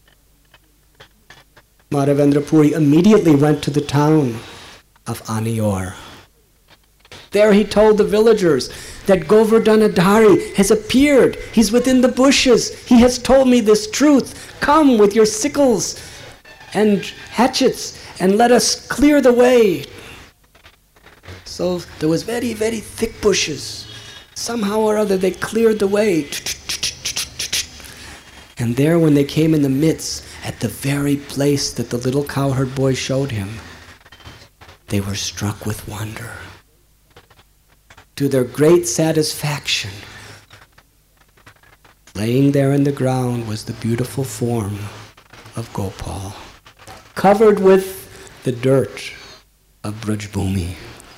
Speaker 2: Madhavendra Puri immediately went to the town of Anior. There he told the villagers that Govardhanadhari has appeared. He's within the bushes. He has told me this truth. Come with your sickles and hatchets and let us clear the way. So there was very, very thick bushes. Somehow or other they cleared the way. And there when they came in the midst, at the very place that the little cowherd boy showed him, they were struck with wonder. To their great satisfaction, laying there in the ground was the beautiful form of Gopal, covered with the dirt of Brajbhumi.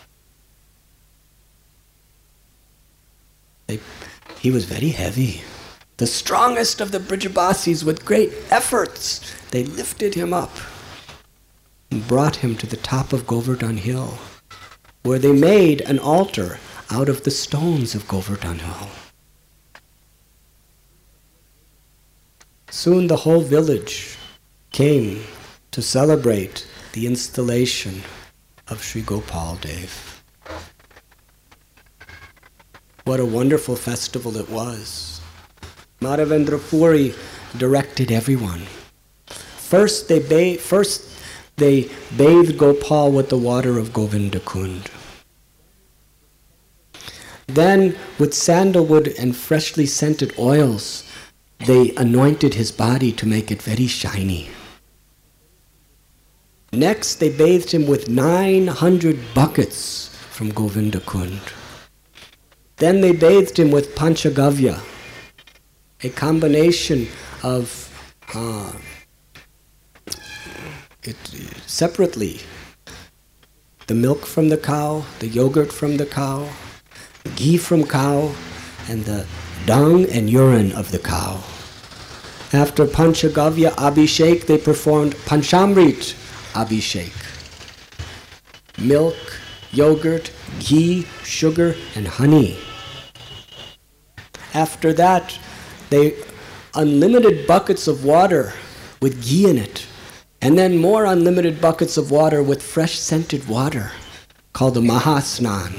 Speaker 2: They, he was very heavy. The strongest of the Brijabasis, with great efforts, they lifted him up and brought him to the top of Govardhan Hill, where they made an altar out of the stones of Govardhan Hill. Soon the whole village came to celebrate the installation of Sri Gopal Dev. What a wonderful festival it was. Madhavendra Puri directed everyone. First they, ba- first they bathed Gopal with the water of Govinda Kund. Then, with sandalwood and freshly scented oils, they anointed his body to make it very shiny. Next, they bathed him with nine hundred buckets from Govinda Kund. Then they bathed him with Panchagavya, a combination of uh, it, separately, the milk from the cow, the yogurt from the cow, ghee from cow, and the dung and urine of the cow. After Panchagavya Abhishek, they performed Panchamrit Abhishek. Milk, yogurt, ghee, sugar, and honey. After that, they unlimited buckets of water with ghee in it, and then more unlimited buckets of water with fresh scented water, called the Mahasnan.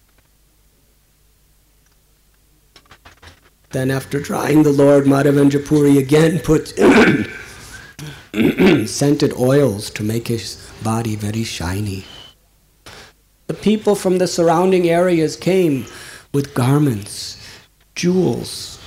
Speaker 2: Then after drying the Lord, Madhavendra Puri again put scented oils to make his body very shiny. The people from the surrounding areas came with garments, jewels.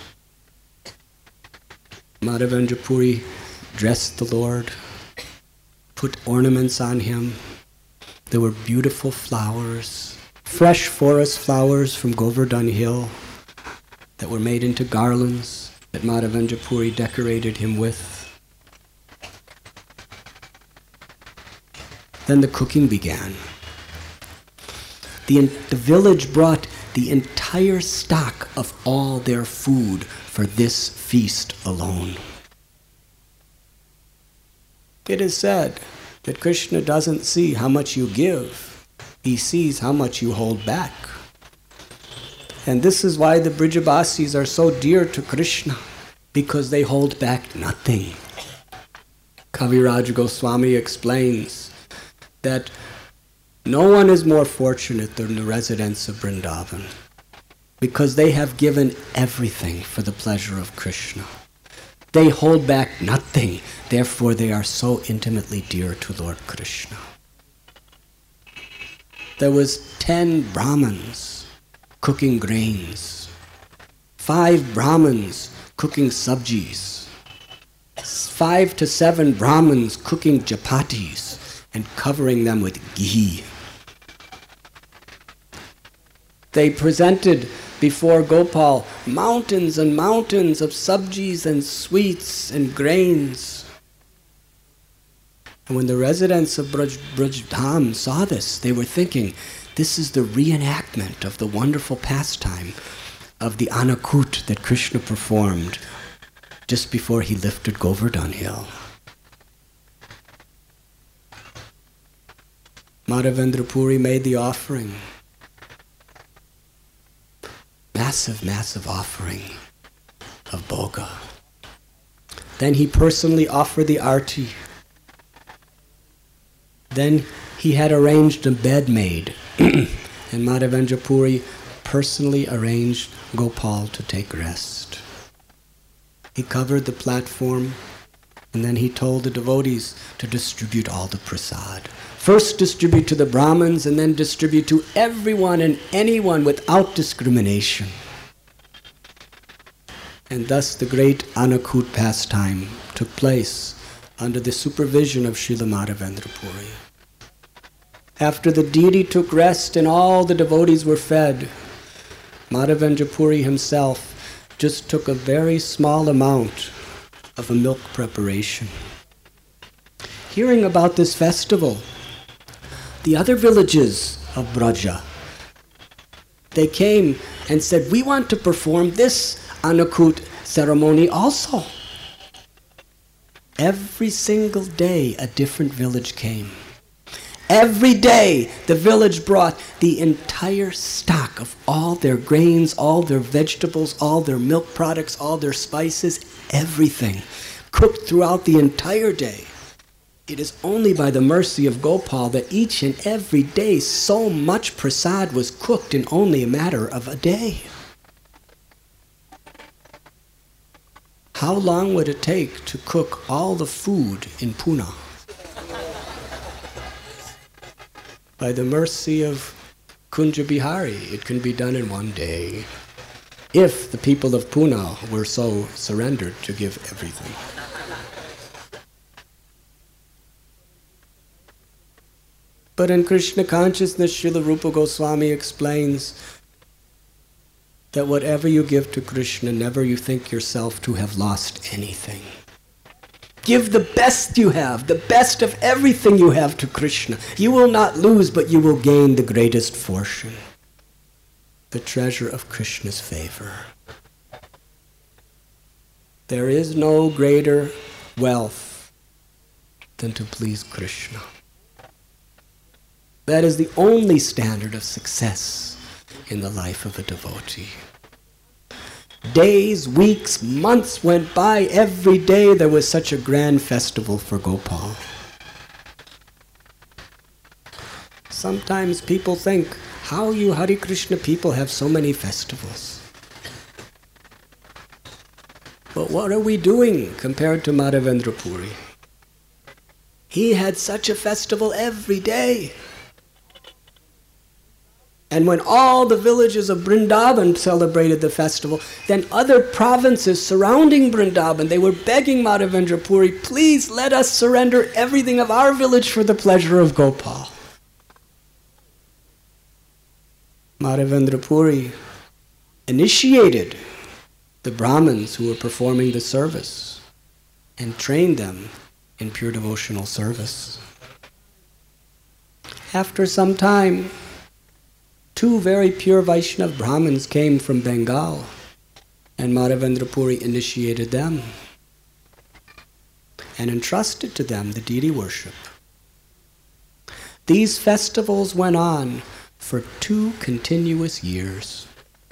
Speaker 2: Madhavendra Puri dressed the Lord, put ornaments on him. There were beautiful flowers, fresh forest flowers from Govardhan Hill that were made into garlands that Madhavendra Puri decorated him with. Then the cooking began. The, the village brought the entire stock of all their food for this feast alone. It is said that Krishna doesn't see how much you give, he sees how much you hold back. And this is why the Brijabasis are so dear to Krishna, because they hold back nothing. Kaviraj Goswami explains that no one is more fortunate than the residents of Vrindavan, because they have given everything for the pleasure of Krishna. They hold back nothing, therefore they are so intimately dear to Lord Krishna. There was ten Brahmins cooking grains, five Brahmins cooking sabjis, five to seven Brahmins cooking chapatis and covering them with ghee. They presented before Gopal mountains and mountains of sabjis and sweets and grains. And when the residents of Braj, Braj Dham saw this, they were thinking, this is the reenactment of the wonderful pastime of the Anakut that Krishna performed just before he lifted Govardhan Hill. Madhavendra Puri made the offering. Massive, massive offering of bhoga. Then he personally offered the arti. Then he had arranged a bed made, and Madhavendra Puri personally arranged Gopal to take rest. He covered the platform, and then he told the devotees to distribute all the prasad. First distribute to the Brahmins, and then distribute to everyone and anyone without discrimination. And thus the great Anakut pastime took place under the supervision of Srila Madhavendra Puri. After the deity took rest and all the devotees were fed, Madhavendra Puri himself just took a very small amount of a milk preparation. Hearing about this festival, the other villages of Braja, they came and said, we want to perform this Anakut ceremony also. Every single day a different village came. Every day the village brought the entire stock of all their grains, all their vegetables, all their milk products, all their spices, everything, cooked throughout the entire day. It is only by the mercy of Gopal that each and every day so much prasad was cooked in only a matter of a day. How long would it take to cook all the food in Pune? By the mercy of Kunja Bihari, it can be done in one day, if the people of Pune were so surrendered to give everything. But in Krishna consciousness, Srila Rupa Goswami explains that whatever you give to Krishna, never you think yourself to have lost anything. Give the best you have, the best of everything you have to Krishna. You will not lose, but you will gain the greatest fortune, the treasure of Krishna's favor. There is no greater wealth than to please Krishna. That is the only standard of success in the life of a devotee. Days, weeks, months went by. Every day there was such a grand festival for Gopal. Sometimes people think, how you Hare Krishna people have so many festivals? But what are we doing compared to Madhavendra Puri? He had such a festival every day. And when all the villages of Vrindavan celebrated the festival, then other provinces surrounding Vrindavan, they were begging Madhavendra Puri, please let us surrender everything of our village for the pleasure of Gopal. Madhavendra Puri initiated the Brahmins who were performing the service and trained them in pure devotional service. After some time, two very pure Vaishnava Brahmins came from Bengal, and Madhavendra Puri initiated them and entrusted to them the deity worship. These festivals went on for two continuous years.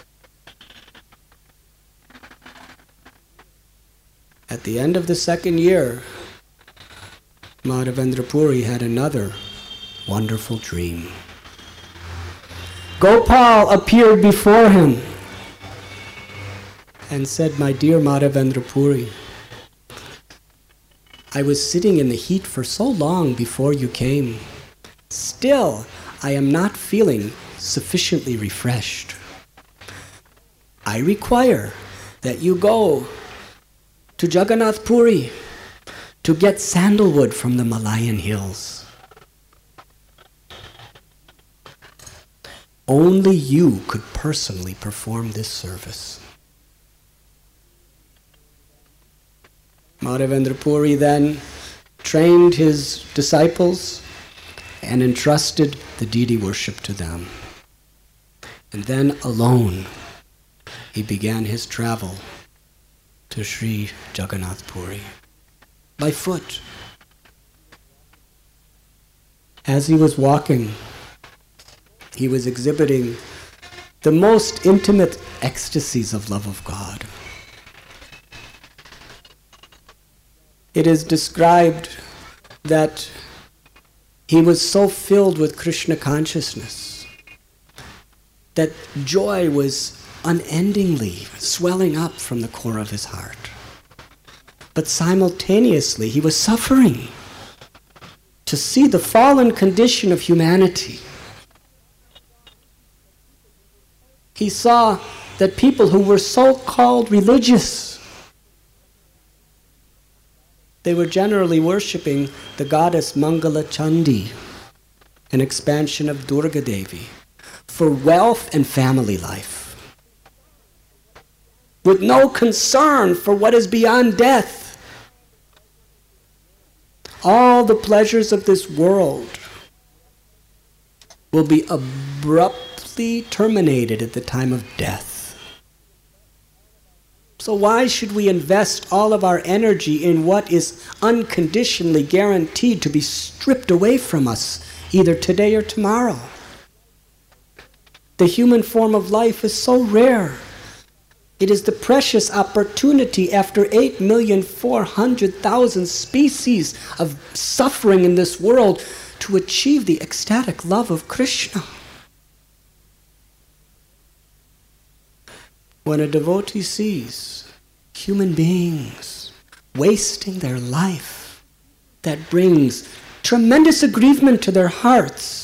Speaker 2: At the end of the second year, Madhavendra Puri had another wonderful dream. Gopal appeared before him and said, my dear Madhavendra Puri, I was sitting in the heat for so long before you came. Still, I am not feeling sufficiently refreshed. I require that you go to Jagannath Puri to get sandalwood from the Malayan hills. Only you could personally perform this service. Madhavendra Puri then trained his disciples and entrusted the deity worship to them. And then alone, he began his travel to Sri Jagannath Puri by foot. As he was walking, he was exhibiting the most intimate ecstasies of love of God. It is described that he was so filled with Krishna consciousness that joy was unendingly swelling up from the core of his heart. But simultaneously, he was suffering to see the fallen condition of humanity. He saw that people who were so-called religious, they were generally worshipping the goddess Mangala Chandi, an expansion of Durga Devi, for wealth and family life, with no concern for what is beyond death. All the pleasures of this world will be abruptly terminated at the time of death. So why should we invest all of our energy in what is unconditionally guaranteed to be stripped away from us, either today or tomorrow? The human form of life is so rare
Speaker 1: It is the precious opportunity after eight million four hundred thousand species of suffering in this world to achieve the ecstatic love of Krishna. When a devotee sees human beings wasting their life, that brings tremendous aggrievement to their hearts.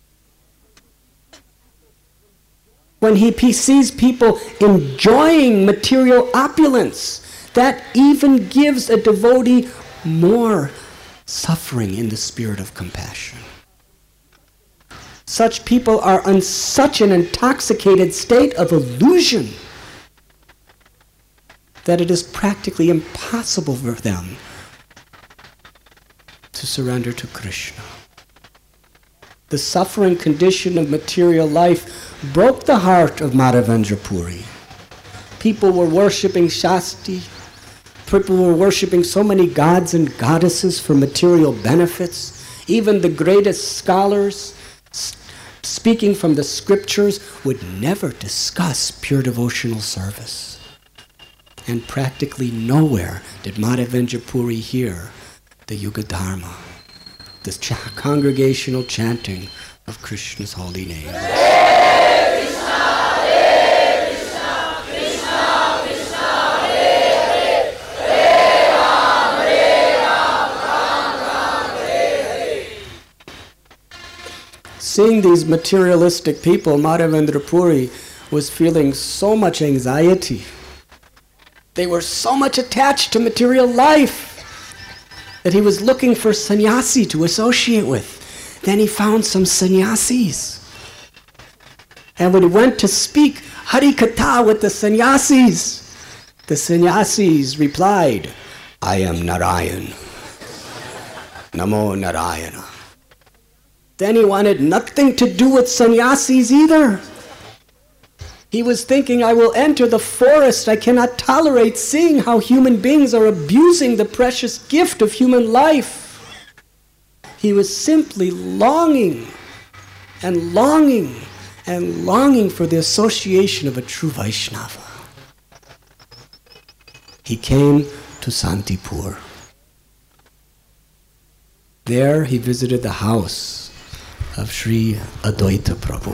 Speaker 1: When he sees people enjoying material opulence, that even gives a devotee more suffering in the spirit of compassion. Such people are in such an intoxicated state of illusion that it is practically impossible for them to surrender to Krishna. The suffering condition of material life broke the heart of Madhavendra Puri. People were worshipping Shasti. People were worshipping so many gods and goddesses for material benefits. Even the greatest scholars, speaking from the scriptures, would never discuss pure devotional service. And practically nowhere did Madhavendra Puri hear the Yuga Dharma, the ch- congregational chanting of Krishna's holy name. Seeing these materialistic people, Madhavendra Puri was feeling so much anxiety. They were so much attached to material life that he was looking for sannyasi to associate with. Then he found some sannyasis. And when he went to speak Hari Katha with the sannyasis, the sannyasis replied, I am Narayan. Namo Narayana. Then he wanted nothing to do with sannyasis either. He was thinking, I will enter the forest. I cannot tolerate seeing how human beings are abusing the precious gift of human life. He was simply longing and longing and longing for the association of a true Vaishnava. He came to Santipur. There he visited the house of Sri Advaita Prabhu.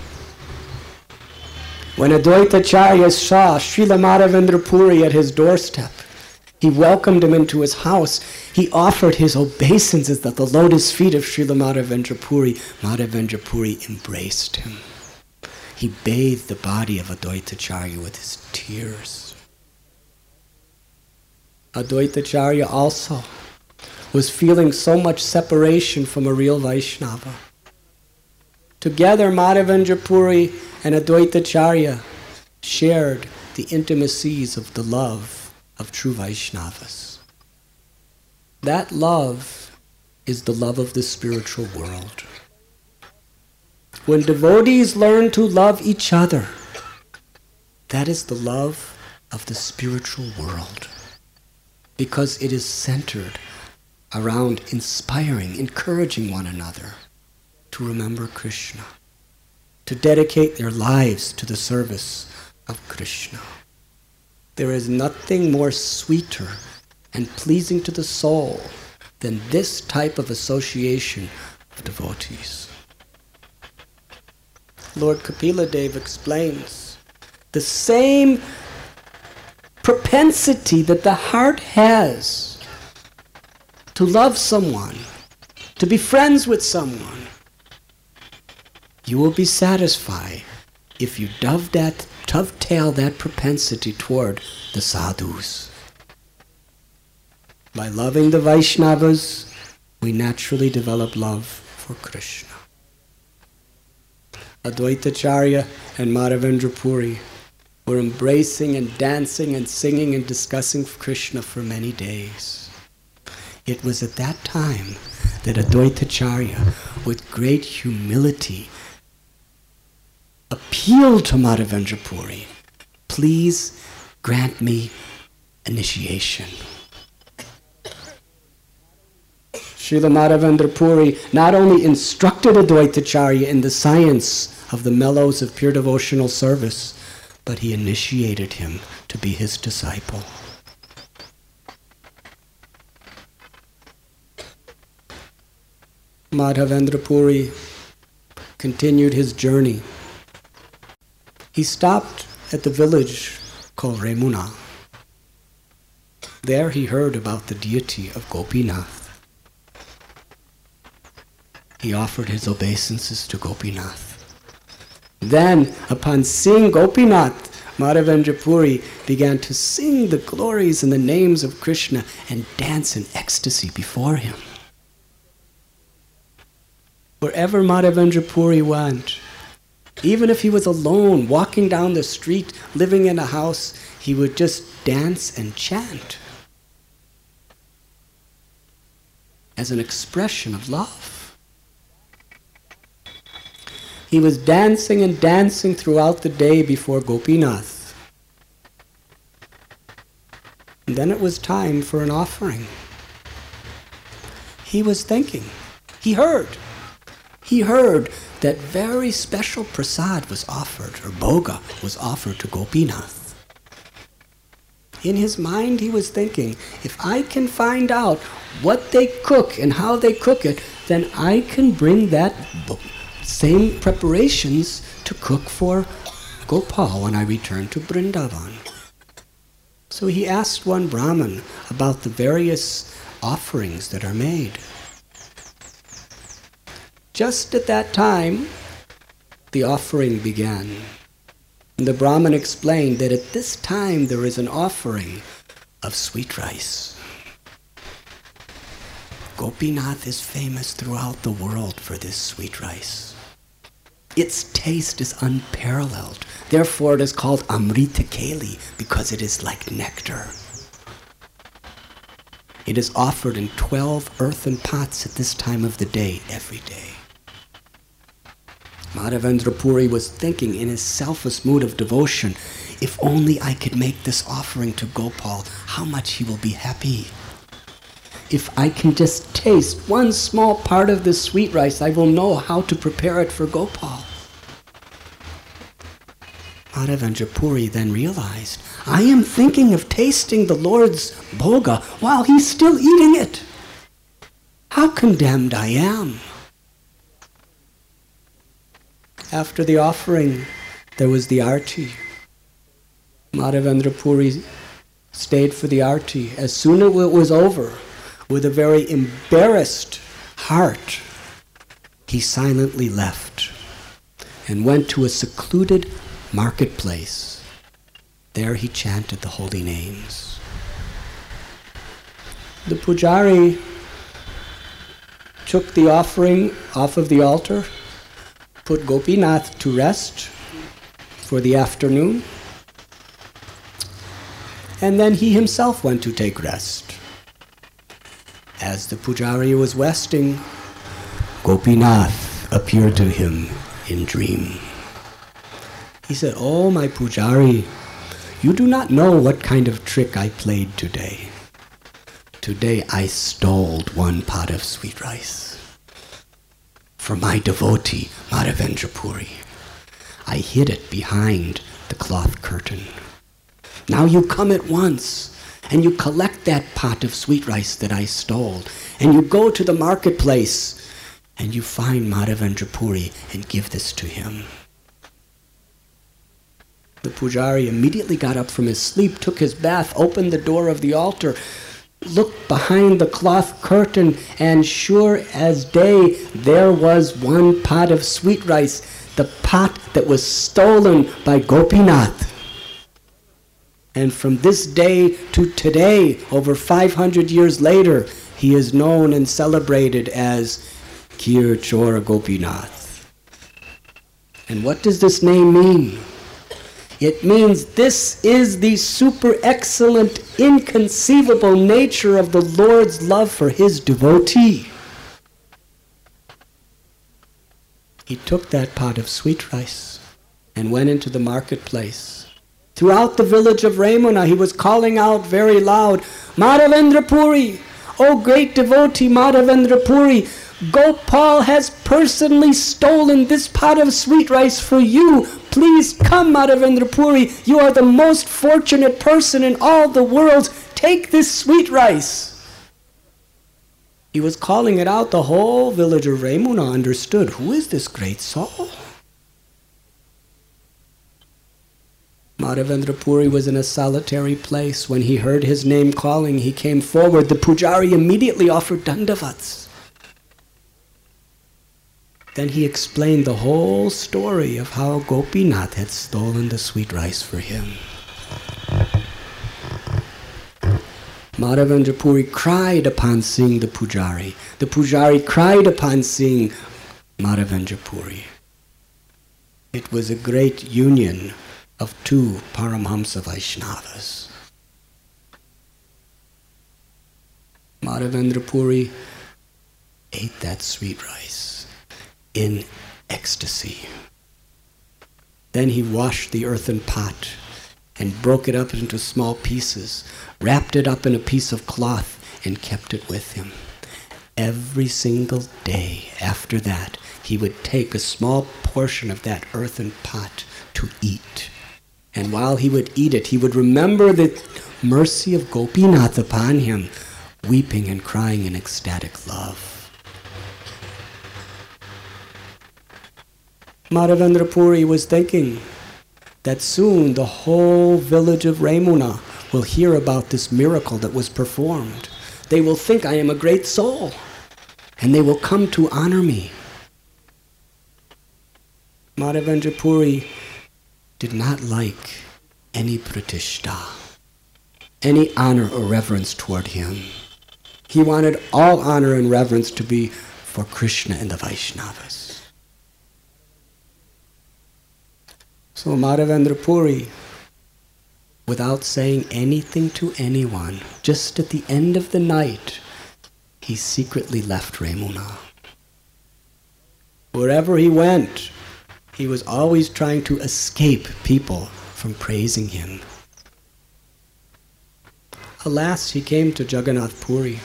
Speaker 1: When Advaita Acharya saw Srila Madhavendra Puri at his doorstep, he welcomed him into his house. He offered his obeisances at the lotus feet of Srila Madhavendra Puri. Madhavendra Puri embraced him. He bathed the body of Advaita Acharya with his tears. Advaita Acharya also was feeling so much separation from a real Vaishnava. Together, Madhavendra Puri and Advaita Acharya shared the intimacies of the love of true Vaishnavas. That love is the love of the spiritual world. When devotees learn to love each other, that is the love of the spiritual world, because it is centered around inspiring, encouraging one another to remember Krishna, to dedicate their lives to the service of Krishna. There is nothing more sweeter and pleasing to the soul than this type of association of devotees. Lord Kapila Dev explains the same propensity that the heart has to love someone, to be friends with someone. You will be satisfied if you dove that, dovetail that propensity toward the sadhus. By loving the Vaishnavas, we naturally develop love for Krishna. Advaita Acharya and Madhavendra Puri were embracing and dancing and singing and discussing Krishna for many days. It was at that time that Advaita Acharya, with great humility, appealed to Madhavendra Puri, please grant me initiation. Srila Madhavendra Puri not only instructed Advaita Acharya in the science of the mellows of pure devotional service, but he initiated him to be his disciple. Madhavendra Puri continued his journey. He stopped at the village called Remuna. There he heard about the deity of Gopinath. He offered his obeisances to Gopinath. Then, upon seeing Gopinath, Madhavendra Puri began to sing the glories and the names of Krishna and dance in ecstasy before him. Wherever Madhavendra Puri went, even if he was alone, walking down the street, living in a house, he would just dance and chant as an expression of love. He was dancing and dancing throughout the day before Gopinath. And then it was time for an offering. He was thinking, he heard, he heard that very special prasad was offered, or bhoga was offered to Gopinath. In his mind he was thinking, if I can find out what they cook and how they cook it, then I can bring that same preparations to cook for Gopal when I return to Vrindavan. So he asked one Brahmin about the various offerings that are made. Just at that time, the offering began. And the Brahmin explained that at this time there is an offering of sweet rice. Gopinath is famous throughout the world for this sweet rice. Its taste is unparalleled. Therefore it is called Amrita Keli, because it is like nectar. It is offered in twelve earthen pots at this time of the day, every day. Madhavendra Puri was thinking in his selfless mood of devotion, if only I could make this offering to Gopal, how much he will be happy. If I can just taste one small part of this sweet rice, I will know how to prepare it for Gopal. Madhavendra Puri then realized, I am thinking of tasting the Lord's bhoga while he's still eating it. How condemned I am. After the offering, there was the arti. Madhavendra Puri stayed for the arti. As soon as it was over, with a very embarrassed heart, he silently left and went to a secluded marketplace. There he chanted the holy names. The pujari took the offering off of the altar, put Gopinath to rest for the afternoon, and then he himself went to take rest. As the pujari was resting, Gopinath appeared to him in dream. He said, "Oh, my pujari, you do not know what kind of trick I played today. Today I stole one pot of sweet rice for my devotee, Madhavendra Puri. I hid it behind the cloth curtain. Now you come at once, and you collect that pot of sweet rice that I stole, and you go to the marketplace, and you find Madhavendra Puri and give this to him." The pujari immediately got up from his sleep, took his bath, opened the door of the altar, looked behind the cloth curtain, and sure as day, there was one pot of sweet rice, the pot that was stolen by Gopinath. And from this day to today, over five hundred years later, he is known and celebrated as Kir Chor Gopinath. And what does this name mean? It means this is the super excellent, inconceivable nature of the Lord's love for his devotee. He took that pot of sweet rice and went into the marketplace. Throughout the village of Remuna, he was calling out very loud, "Madhavendra Puri, O great devotee Madhavendra Puri, Gopal has personally stolen this pot of sweet rice for you. please come, Madhavendra Puri. You are the most fortunate person in all the world. Take this sweet rice. He was calling it out. The whole village of Remuna understood, who is this great soul? Madhavendra Puri was in a solitary place. When he heard his name calling, he came forward. The pujari immediately offered dandavats. Then he explained the whole story of how Gopinath had stolen the sweet rice for him. Madhavendra Puri cried upon seeing the pujari. The pujari cried upon seeing Madhavendra Puri. It was a great union of two Paramhamsa Vaishnavas. Madhavendra Puri ate that sweet rice in ecstasy. Then he washed the earthen pot and broke it up into small pieces, wrapped it up in a piece of cloth, and kept it with him. Every single day after that, he would take a small portion of that earthen pot to eat. And while he would eat it, he would remember the mercy of Gopinath upon him, weeping and crying in ecstatic love. Madhavendra Puri was thinking that soon the whole village of Remuna will hear about this miracle that was performed. They will think I am a great soul, and they will come to honor me. Madhavendra Puri did not like any pratishta, any honor or reverence toward him. He wanted all honor and reverence to be for Krishna and the Vaishnavas. So Madhavendra Puri, without saying anything to anyone, just at the end of the night, he secretly left Remuna. Wherever he went, he was always trying to escape people from praising him. Alas, he came to Jagannath Puri.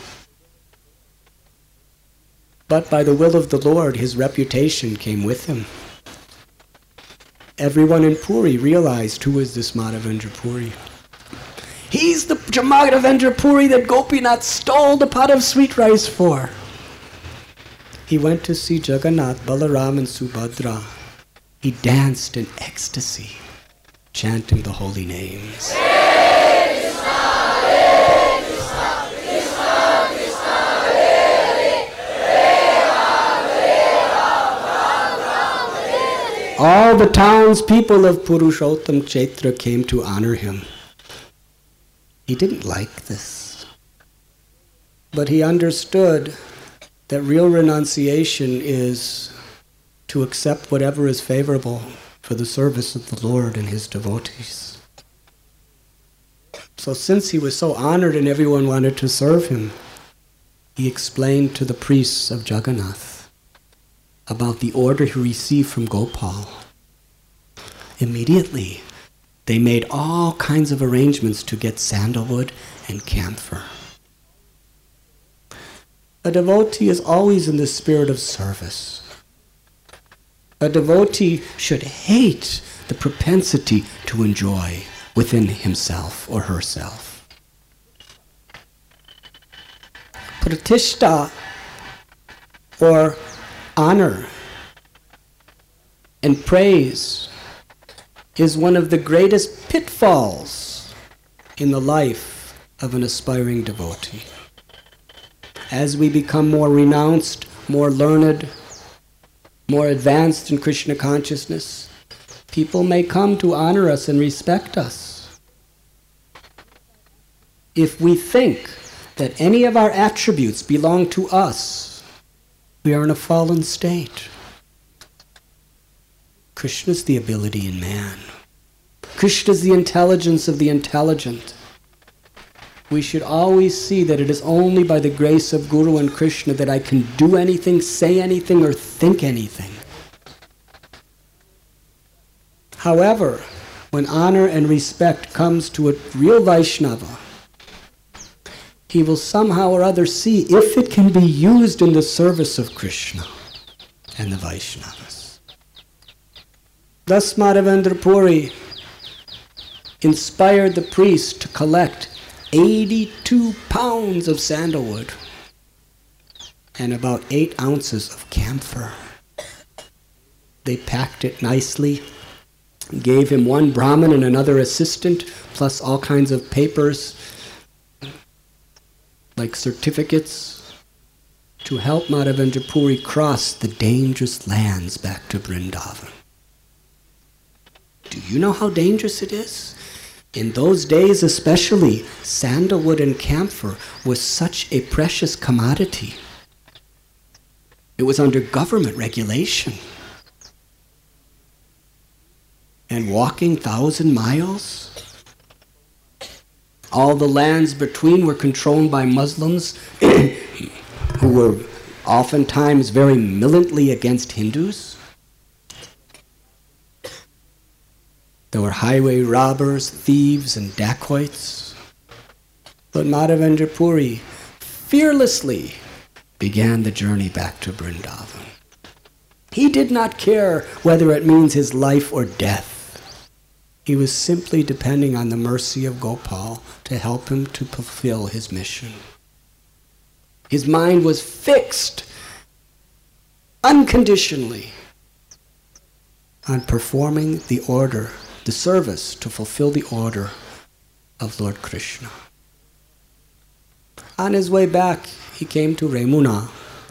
Speaker 1: But by the will of the Lord, his reputation came with him. Everyone in Puri realized, who is this Madhavendra Puri? He's the Madhavendra Puri that Gopinath stole the pot of sweet rice for. He went to see Jagannath, Balaram and Subhadra. He danced in ecstasy, chanting the holy names. All the townspeople of Purushottam Kshetra came to honor him. He didn't like this, but he understood that real renunciation is to accept whatever is favorable for the service of the Lord and his devotees. So since he was so honored and everyone wanted to serve him, he explained to the priests of Jagannath about the order he received from Gopal. Immediately, they made all kinds of arrangements to get sandalwood and camphor. A devotee is always in the spirit of service. A devotee should hate the propensity to enjoy within himself or herself. Pratishta, or honor and praise, is one of the greatest pitfalls in the life of an aspiring devotee. As we become more renounced, more learned, more advanced in Krishna consciousness, people may come to honor us and respect us. If we think that any of our attributes belong to us, we are in a fallen state. Krishna is the ability in man. Krishna is the intelligence of the intelligent. We should always see that it is only by the grace of Guru and Krishna that I can do anything, say anything, or think anything. However, when honor and respect comes to a real Vaishnava, he will somehow or other see if it can be used in the service of Krishna and the Vaishnavas. Thus Madhavendra Puri inspired the priest to collect eighty-two pounds of sandalwood and about eight ounces of camphor. They packed it nicely, gave him one Brahmin and another assistant, plus all kinds of papers, like certificates, to help Madhavendra Puri cross the dangerous lands back to Vrindavan. Do you know how dangerous it is? In those days especially, sandalwood and camphor was such a precious commodity. It was under government regulation. And walking thousand miles, all the lands between were controlled by Muslims who were oftentimes very militantly against Hindus. There were highway robbers, thieves, and dacoits. But Madhavendra Puri fearlessly began the journey back to Vrindavan. He did not care whether it means his life or death. He was simply depending on the mercy of Gopal to help him to fulfill his mission. His mind was fixed unconditionally on performing the order, the service to fulfill the order of Lord Krishna. On his way back, he came to Remuna.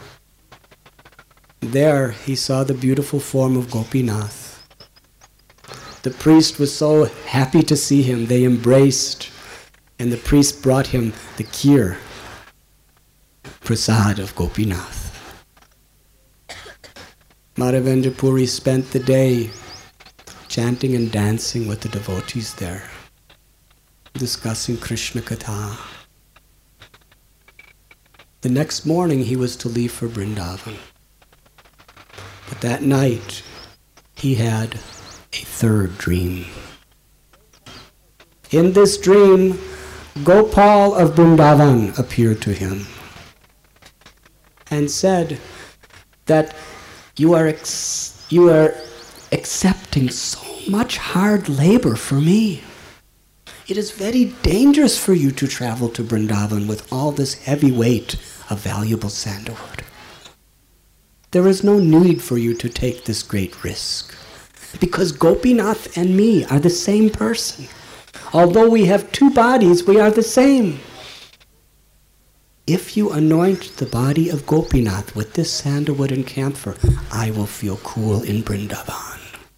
Speaker 1: There he saw the beautiful form of Gopinath. The priest was so happy to see him, they embraced, and the priest brought him the kheer, prasad of Gopinath. Madhavendra Puri spent the day chanting and dancing with the devotees there, discussing Krishna Katha. The next morning he was to leave for Vrindavan. But that night he had a third dream. In this dream, Gopal of Vrindavan appeared to him and said that you are ex- you are accepting so much hard labor for me. It is very dangerous for you to travel to Vrindavan with all this heavy weight of valuable sandalwood. There is no need for you to take this great risk, because Gopinath and me are the same person. Although we have two bodies, we are the same. If you anoint the body of Gopinath with this sandalwood and camphor, I will feel cool in Vrindavan.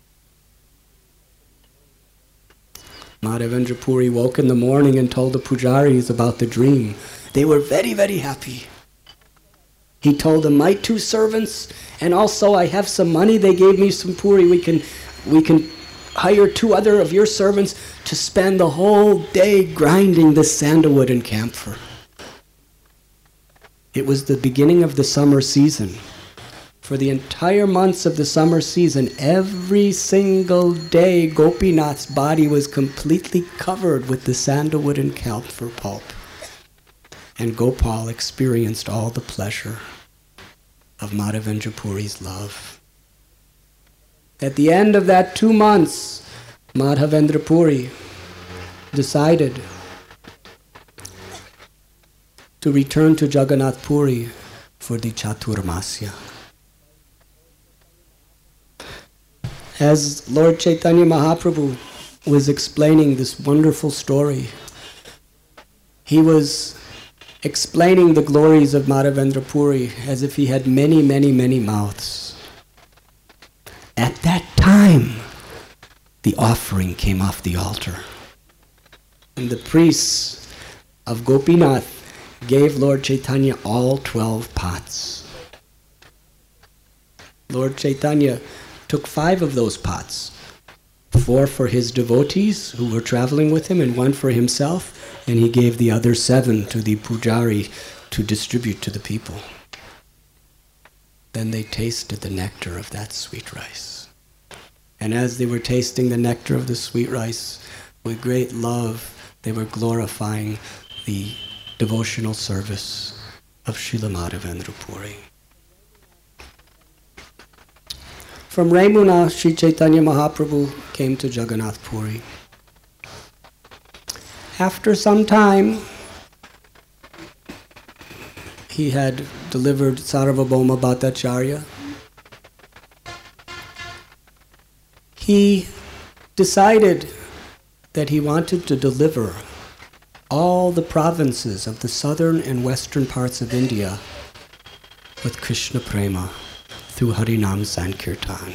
Speaker 1: Madhavendra Puri woke in the morning and told the pujaris about the dream. They were very, very happy. He told them, my two servants, and also I have some money. They gave me some puri. We can, we can hire two other of your servants to spend the whole day grinding this sandalwood and camphor. It was the beginning of the summer season. For the entire months of the summer season, every single day, Gopinath's body was completely covered with the sandalwood and camphor pulp. And Gopal experienced all the pleasure of Madhavendra Puri's love. At the end of that two months, Madhavendra Puri decided to return to Jagannath Puri for the Chaturmasya. As Lord Chaitanya Mahaprabhu was explaining this wonderful story, he was explaining the glories of Madhavendra Puri as if he had many, many, many mouths. At that time, the offering came off the altar. And the priests of Gopinath gave Lord Chaitanya all twelve pots. Lord Chaitanya took five of those pots, four for his devotees who were traveling with him and one for himself, and he gave the other seven to the pujari to distribute to the people. Then they tasted the nectar of that sweet rice. And as they were tasting the nectar of the sweet rice, with great love, they were glorifying the devotional service of Srila Madhavendra Puri. From Ramuna, Sri Chaitanya Mahaprabhu came to Jagannath Puri. After some time, he had delivered Sarvabhauma Bhattacharya. He decided that he wanted to deliver all the provinces of the southern and western parts of India with Krishna Prema through Harinam Sankirtan.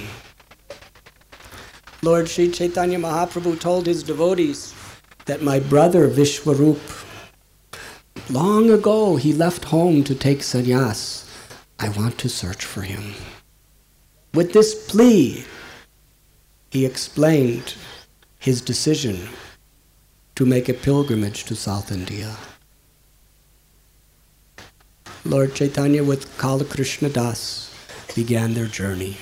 Speaker 1: Lord Sri Chaitanya Mahaprabhu told his devotees that my brother Vishwarup, long ago he left home to take sannyas. I want to search for him. With this plea, he explained his decision to make a pilgrimage to South India. Lord Chaitanya with Kala Krishna Das began their journey.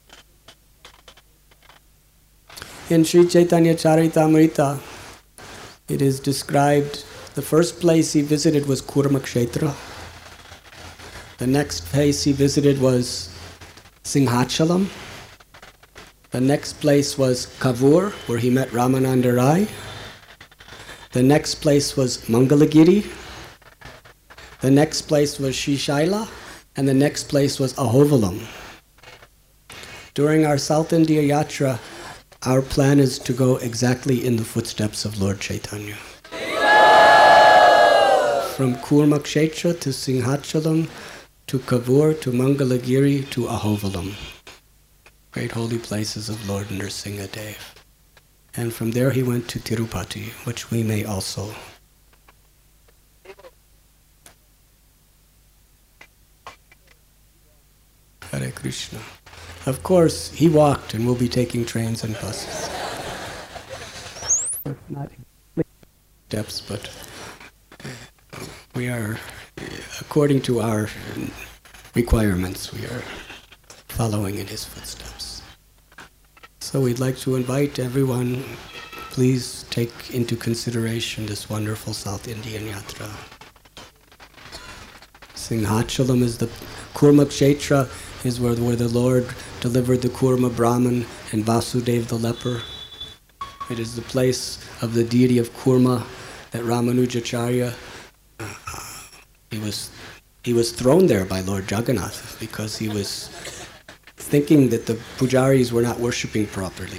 Speaker 1: In Sri Chaitanya Charitamrita, it is described the first place he visited was Kurmakshetra. The next place he visited was Singhachalam. The next place was Kavur, where he met Ramananda Rai. The next place was Mangalagiri. The next place was Shishaila. And the next place was Ahovalam. During our South India Yatra, our plan is to go exactly in the footsteps of Lord Chaitanya. From Kurmakshetra to Singhachalam, to Kavur, to Mangalagiri, to Ahovalam. Great holy places of Lord Nrsingadev. And from there he went to Tirupati, which we may also. Hare Krishna. Of course, he walked and we'll be taking trains and buses. Not steps, but we are, according to our requirements, we are following in his footsteps. So we'd like to invite everyone, please take into consideration this wonderful South Indian Yatra. Singhachalam is the Kurmakshetra, is where, where the Lord delivered the Kurma Brahman and Vasudev the leper. It is the place of the deity of Kurma that Ramanujacharya, uh, he was he was thrown there by Lord Jagannath because he was thinking that the pujaris were not worshipping properly.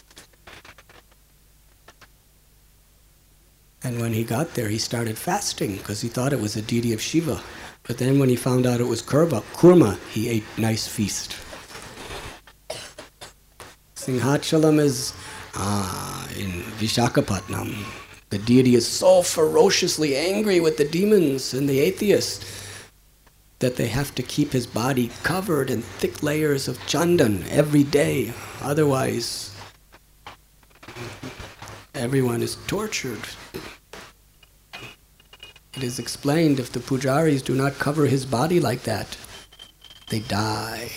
Speaker 1: And when he got there, he started fasting because he thought it was a deity of Shiva. But then when he found out it was Kurma, Kurma, he ate nice feast. Singhachalam is uh, in Vishakhapatnam. The deity is so ferociously angry with the demons and the atheists that they have to keep his body covered in thick layers of chandan every day. Otherwise, everyone is tortured. It is explained if the pujaris do not cover his body like that, they die.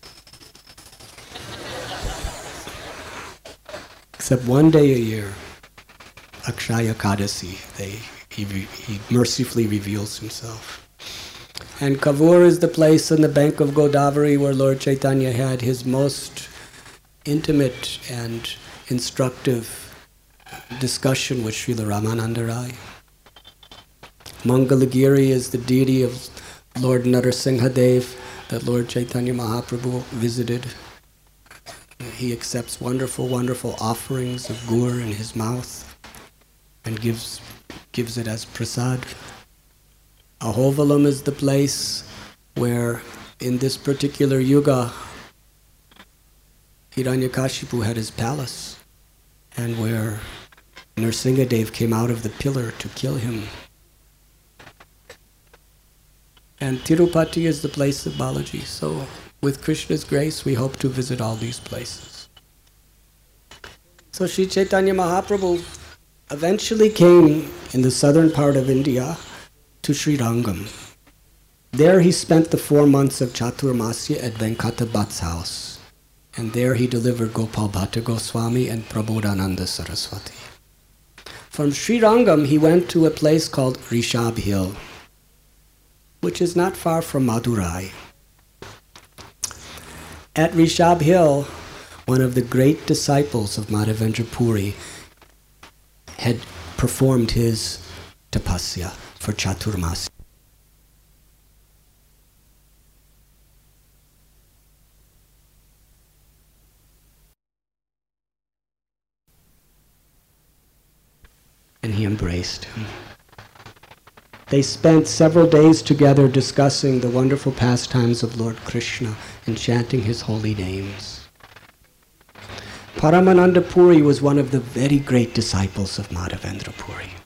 Speaker 1: Except one day a year, Akshaya Kadasi, they, he, he mercifully reveals himself. And Kavur is the place on the bank of Godavari where Lord Chaitanya had his most intimate and instructive discussion with Srila Ramananda Rai. Mangalagiri is the deity of Lord Nrsingadev that Lord Chaitanya Mahaprabhu visited. He accepts wonderful, wonderful offerings of gur in his mouth and gives gives it as prasad. Ahovalam is the place where, in this particular yuga, Hiranyakashipu had his palace, and where Nrsingadev came out of the pillar to kill him. And Tirupati is the place of Balaji. So, with Krishna's grace, we hope to visit all these places. So Sri Chaitanya Mahaprabhu eventually came in the southern part of India to Sri Rangam. There he spent the four months of Chaturmasya at Venkata Bhatt's house. And there he delivered Gopal Bhatta Goswami and Prabodhananda Saraswati. From Sri Rangam, he went to a place called Rishab Hill, which is not far from Madurai. At Rishabh Hill, one of the great disciples of Madhavendra Puri had performed his tapasya for Chaturmas. And he embraced him. They spent several days together discussing the wonderful pastimes of Lord Krishna and chanting his holy names. Paramananda Puri was one of the very great disciples of Madhavendra Puri.